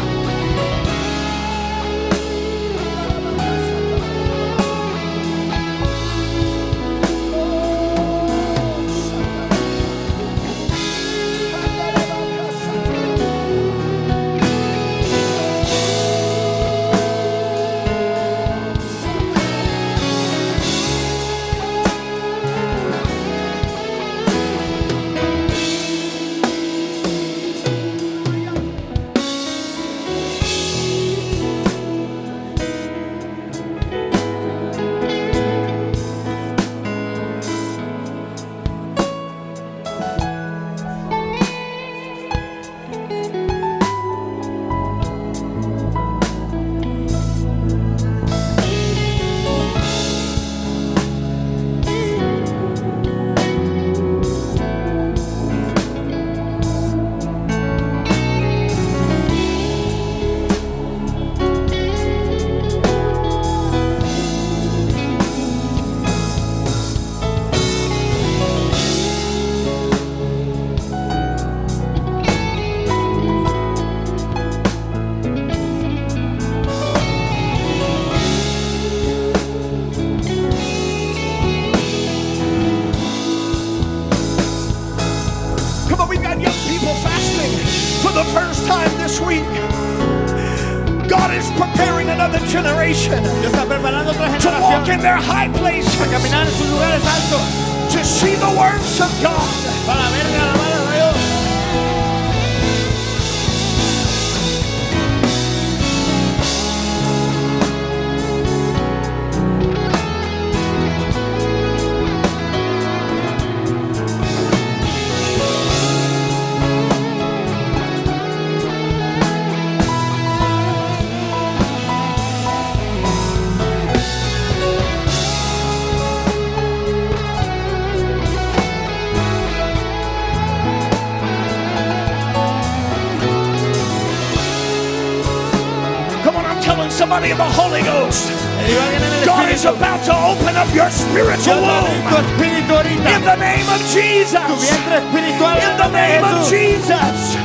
Speaker 1: The first time this week, God is preparing another generation
Speaker 2: Dios está preparando otra
Speaker 1: to walk in
Speaker 2: generación
Speaker 1: their high places,
Speaker 2: para caminar en sus lugares altos,
Speaker 1: to see the works of God.
Speaker 2: para ver la alabanza de Dios.
Speaker 1: Somebody in the Holy Ghost.
Speaker 2: Le digo a alguien en el
Speaker 1: God is
Speaker 2: Espíritu,
Speaker 1: about to open up your spiritual
Speaker 2: Dios va a abrir tu
Speaker 1: womb.
Speaker 2: espíritu ahorita.
Speaker 1: In the name of
Speaker 2: Tu
Speaker 1: Jesus.
Speaker 2: vientre espiritual
Speaker 1: In
Speaker 2: en
Speaker 1: the
Speaker 2: el nombre de
Speaker 1: name of
Speaker 2: Jesús.
Speaker 1: Jesus.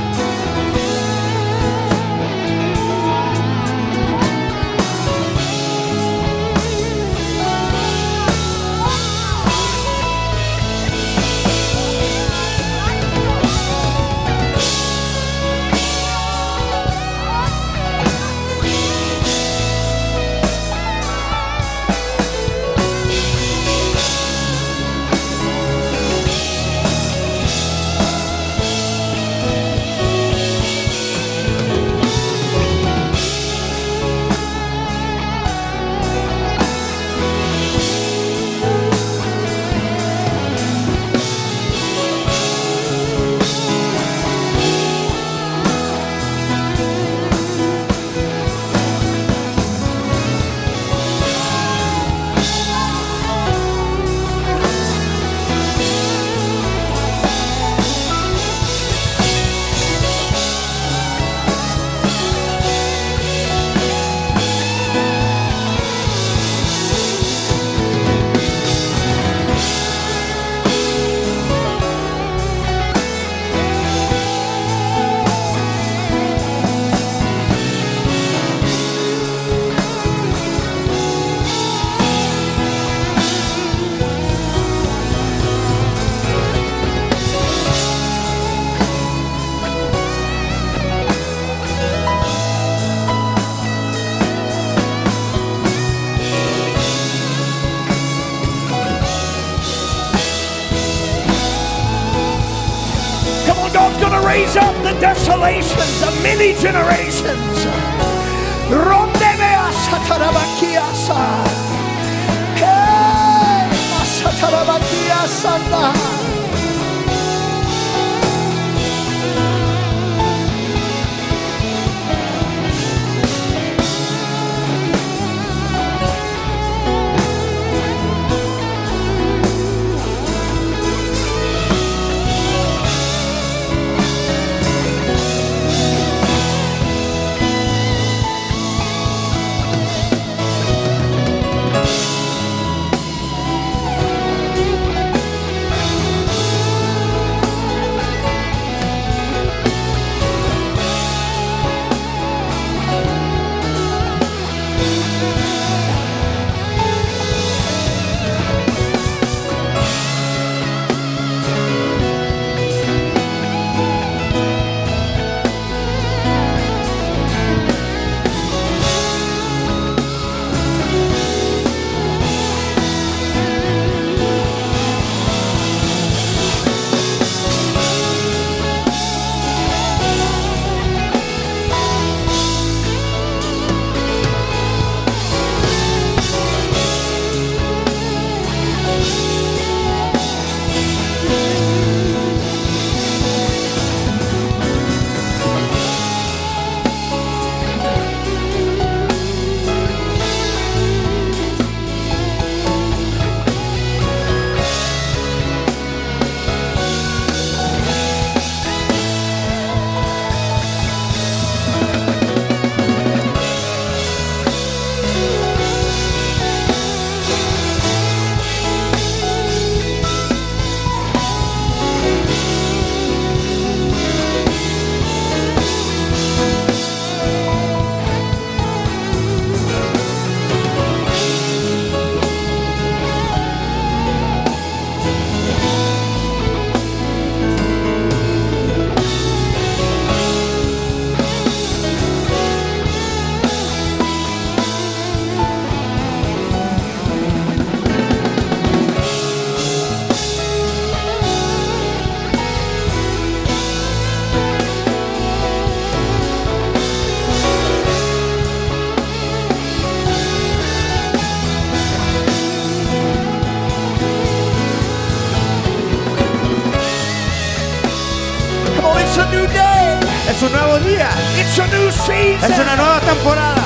Speaker 1: raise up the desolations of many generations. Rondebea satarabakiasa. Hey, masatarabakiasanda.
Speaker 2: Es un nuevo día.
Speaker 1: It's a new season.
Speaker 2: Es una nueva temporada.